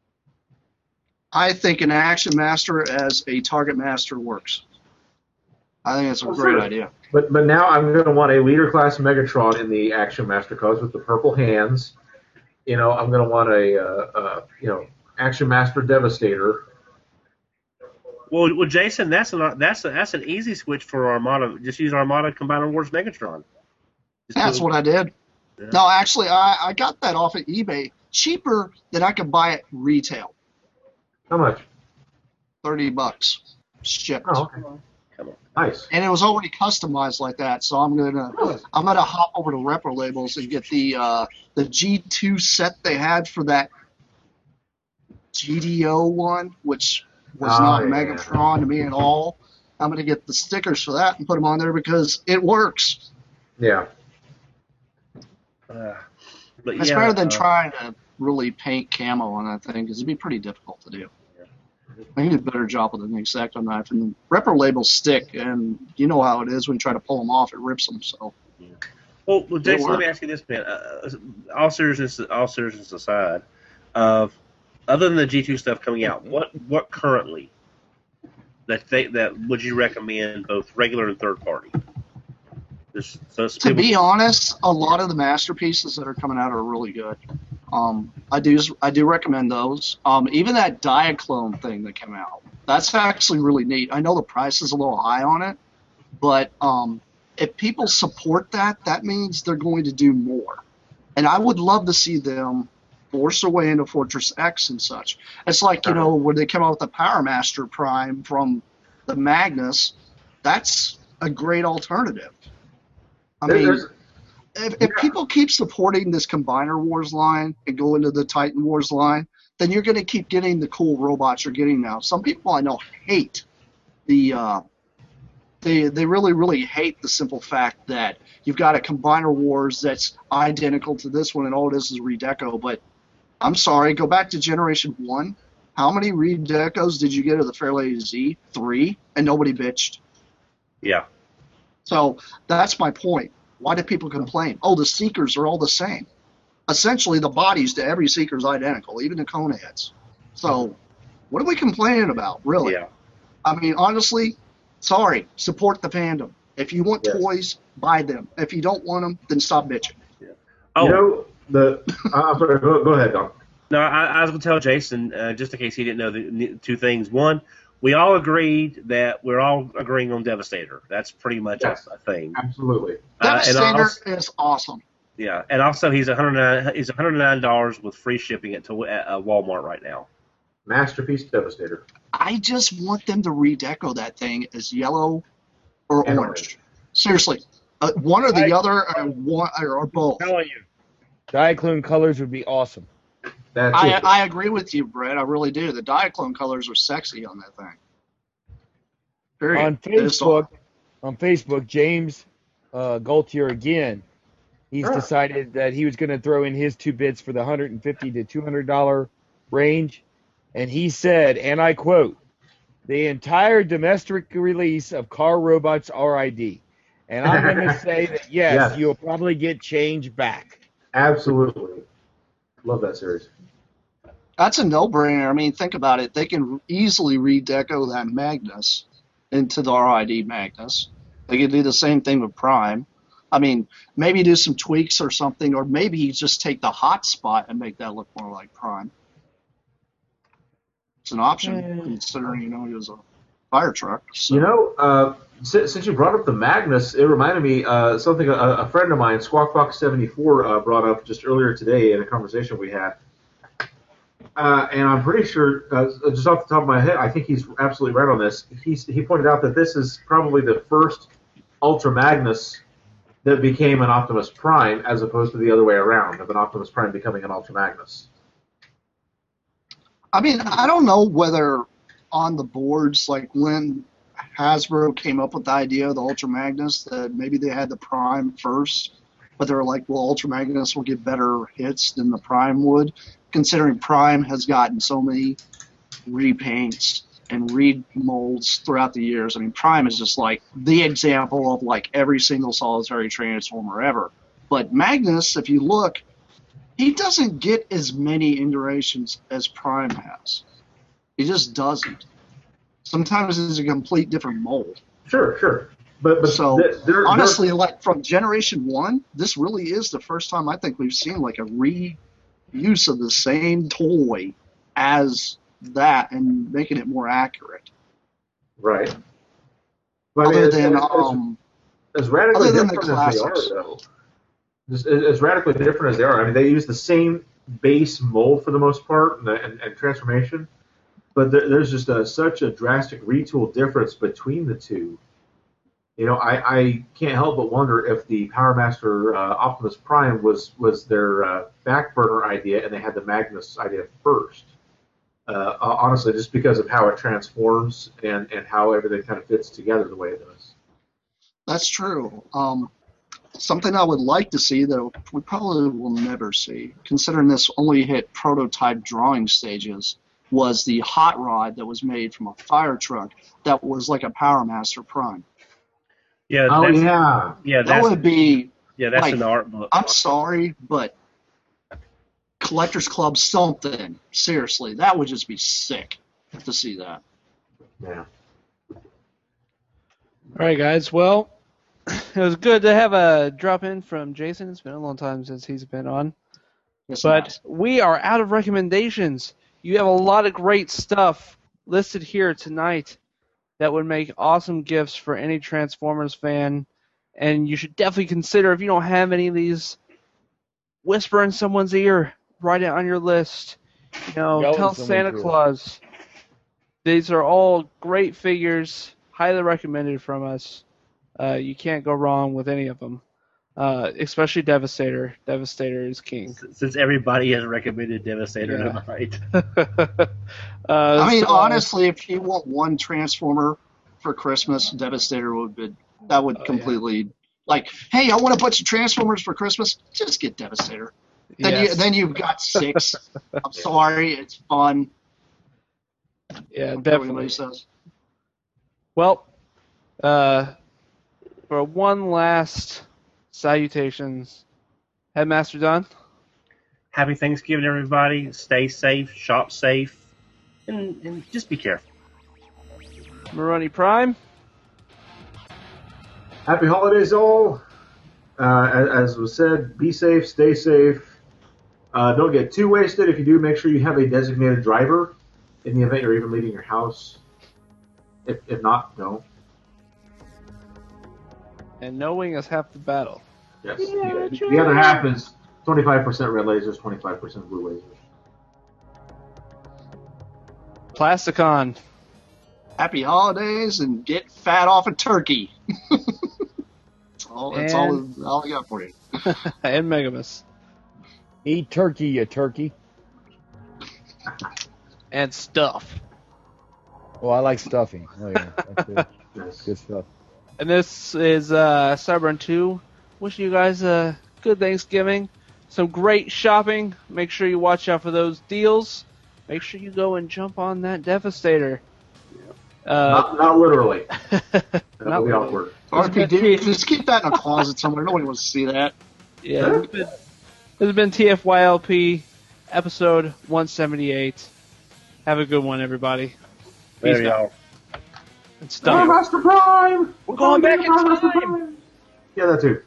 H: I think an Action Master as a Target Master works. I think it's a
F: Oh,
H: great
F: sure.
H: idea.
F: But but now I'm going to want a leader class Megatron in the Action Master colors with the purple hands. You know, I'm going to want a uh, uh, you know Action Master Devastator.
E: Well, well, Jason, that's an that's a, that's an easy switch for Armada. Just use Armada Combiner Wars Megatron. Just
H: That's
E: do-
H: what I did.
E: Yeah.
H: No, actually, I, I got that off of eBay cheaper than I could buy it retail.
F: How much?
H: Thirty bucks shipped.
F: Oh, okay.
E: Come on.
F: Nice.
H: And it was already customized like that, so I'm gonna I'm gonna hop over to Repro Labels and get the uh, the G two set they had for that G D O one, which was
F: Oh,
H: not
F: yeah.
H: Megatron to me at all. I'm gonna get the stickers for that and put them on there because it works.
F: Yeah.
E: Uh, but
H: It's
E: yeah,
H: better than
E: uh,
H: trying to really paint camo on that thing because it'd be pretty difficult to do. I can do a better job with an Exacto knife, and Repro Labels stick, and you know how it is when you try to pull them off, it rips them. So.
E: Well, well Jason,
H: work.
E: let me ask you this, man. Uh, all seriousness, all seriousness aside, of other than the G two stuff coming out, what what currently that they, that would you recommend both regular and third party? Just, so
H: To
E: people-
H: be honest, a lot of the masterpieces that are coming out are really good. Um, I do I do recommend those. Um, even that Diaclone thing that came out, that's actually really neat. I know the price is a little high on it, but um, if people support that, that means they're going to do more. And I would love to see them force their way into Fortress X and such. It's like, you know, when they came out with the Power Master Prime from the Magnus, that's a great alternative. I
F: There-
H: mean,
F: there's-
H: if, if people keep supporting this Combiner Wars line and go into the Titan Wars line, then you're going to keep getting the cool robots you're getting now. Some people I know hate the uh, they they really really hate the simple fact that you've got a Combiner Wars that's identical to this one and all it is is redeco. But I'm sorry, go back to Generation One. How many redecos did you get of the Fairlady Z? Three, and nobody bitched.
E: yeah.
H: So that's my point. Why do people complain? Oh, the Seekers are all the same. Essentially, the bodies to every Seeker is identical, even the cone heads. So what are we complaining about, really?
E: Yeah.
H: I mean, honestly, sorry, support the fandom. If you want
F: Yes.
H: toys, buy them. If you don't want them, then stop bitching.
E: Oh,
F: You know the. uh, I'm sorry. Go, go ahead, Don.
E: no, I, I was going to tell Jason, uh, just in case he didn't know, the two things. One, we all agreed that we're all agreeing on Devastator. That's pretty much
F: Yes.
E: a, a thing.
F: Absolutely.
E: Uh, and
H: Devastator
E: also,
H: is awesome.
E: yeah, and also he's one hundred nine. He's one hundred nine dollars with free shipping at, to, at uh, Walmart right now.
F: Masterpiece Devastator.
H: I just want them to redeco that thing as yellow or
F: And
H: orange.
F: orange.
H: Seriously, uh, one or the
G: I-
H: other, or one or, or both.
G: telling you, Diaclone colors would be awesome.
F: That's
H: I
F: it.
H: I agree with you, Brett. I really do. The Diaclone colors are sexy on that thing. Period.
G: On
H: They just are.
G: Facebook, on Facebook, James uh, Gaultier again. He's
F: Ah.
G: decided that he was going to throw in his two bids for the one hundred fifty to two hundred dollar range, and he said, and I quote, "The entire domestic release of Car Robots R I D." And I'm going to say that yes,
F: Yes.
G: you'll probably get change back.
F: Absolutely. Love that series.
H: That's a no-brainer. I mean, think about it. They can easily redeco that Magnus into the R I D Magnus. They could do the same thing with Prime. I mean, maybe do some tweaks or something, or maybe just take the hot spot and make that look more like Prime. It's an option,
G: Mm.
H: considering, you know, he was a fire truck. So.
F: You know, uh, since, since you brought up the Magnus, it reminded me uh, something a, a friend of mine, Squawk seventy-four, uh, brought up just earlier today in a conversation we had. Uh, and I'm pretty sure, uh, just off the top of my head, I think he's absolutely right on this. He's, he pointed out that this is probably the first Ultra Magnus that became an Optimus Prime, as opposed to the other way around, of an Optimus Prime becoming an Ultra Magnus.
H: I mean, I don't know whether on the boards, like when Hasbro came up with the idea of the Ultra Magnus, that maybe they had the Prime first, but they were like, well, Ultra Magnus will get better hits than the Prime would, considering Prime has gotten so many repaints and remolds throughout the years. I mean, Prime is just like the example of like every single solitary Transformer ever. But Magnus, if you look, he doesn't get as many iterations as Prime has. He just doesn't. Sometimes it's a complete different mold.
F: Sure, sure. But, but
H: So
F: th- there-
H: honestly,
F: there-
H: like from Generation One, this really is the first time I think we've seen like a reuse of the same toy as that and making it more accurate.
F: right. But
H: Other
F: as,
H: than
F: as,
H: um,
F: as radically
H: other than the
F: different as they are,
H: classics.
F: though, as, as radically different as they are, I mean, they use the same base mold for the most part and, and, and transformation, but there, there's just a, such a drastic retool difference between the two. You know, I, I can't help but wonder if the Power Master uh, Optimus Prime was was their uh, back burner idea, and they had the Magnus idea first. Uh, honestly, just because of how it transforms and, and how everything kind of fits together the way it does.
H: that's true. Um, something I would like to see that we probably will never see, considering this only hit prototype drawing stages, was the hot rod that was made from a fire truck that was like a Power Master Prime.
E: Yeah,
F: Oh
E: that's,
F: yeah,
E: yeah,
H: That
E: that's
H: would be,
E: yeah, that's
H: like,
E: in the art book.
H: I'm sorry, but Collectors Club something, seriously, that would just be sick to see that.
F: yeah.
D: All right, guys. Well, it was good to have a drop in from Jason. It's been a long time since he's been on.
H: Yes,
D: But
H: yes.
D: we are out of recommendations. You have a lot of great stuff listed here tonight that would make awesome gifts for any Transformers fan. And you should definitely consider, if you don't have any of these, whisper in someone's ear. Write it on your list. You know,
G: Yell in
D: tell
G: someone's
D: Santa
G: ear.
D: Claus. These are all great figures, highly recommended from us. Uh, you can't go wrong with any of them, uh, especially Devastator. Devastator is king.
E: Since everybody has recommended Devastator
D: Yeah.
E: tonight.
D: uh,
H: I mean,
D: so-
H: honestly, if you want one Transformer for Christmas, Devastator would be, that would
D: Oh, yeah.
H: completely, like, hey, I want a bunch of Transformers for Christmas, just get Devastator. Then
D: yes.
H: you then you've got six. I'm sorry, it's fun.
D: yeah,
H: Whatever
D: definitely.
H: everybody says.
D: Well, uh, for one last salutations, Headmaster Don.
E: Happy Thanksgiving, everybody. Stay safe, shop safe, and, and just be careful.
D: Maroni Prime.
F: Happy holidays, all. Uh, as, as was said, be safe, stay safe. Uh, don't get too wasted. If you do, make sure you have a designated driver in the event you're even leaving your house. If, if not, don't.
D: And knowing is half the battle.
F: Yes. the, the other half is twenty-five percent red lasers, twenty-five percent blue lasers.
D: Plasticon.
H: Happy holidays and get fat off a turkey. That's all. That's all, all I got for you.
D: And Megamus.
G: Eat turkey, you turkey.
D: And stuff.
G: Well, I like stuffing. Oh, yeah. That's good.
F: Yes.
G: Good stuff.
D: And this is uh, Cyberrun two. Wishing you guys a good Thanksgiving. Some great shopping. Make sure you watch out for those deals. Make sure you go and jump on that Devastator. Uh,
F: Not, not literally. That
D: Not
F: would be
D: literally.
F: awkward.
H: R P D, just keep that in a closet somewhere. Nobody wants to see that.
D: Yeah, this has been, this has been T F Y L P, episode one seventy-eight. Have a good one, everybody. Peace
E: There
D: out.
E: y'all.
D: And stuff.
F: Master Prime!
D: We're going back in
F: Master
D: time.
F: Prime! Yeah, that too.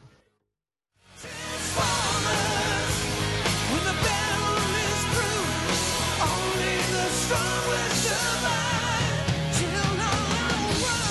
B: When the battle is through, only the strong will survive. Till all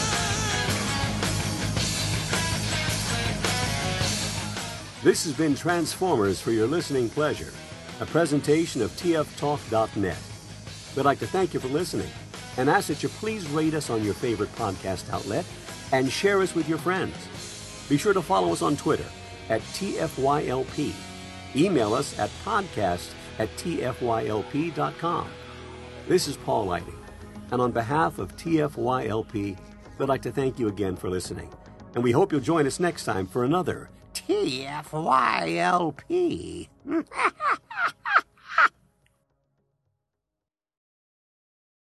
B: one.
C: This has been Transformers for your listening pleasure, a presentation of T F talk dot net. We'd like to thank you for listening and ask that you please rate us on your favorite podcast outlet and share us with your friends. Be sure to follow us on Twitter at T F Y L P. Email us at podcast at T F Y L P dot com. This is Paul Lighting, and on behalf of T F Y L P, we'd like to thank you again for listening, and we hope you'll join us next time for another T F Y L P.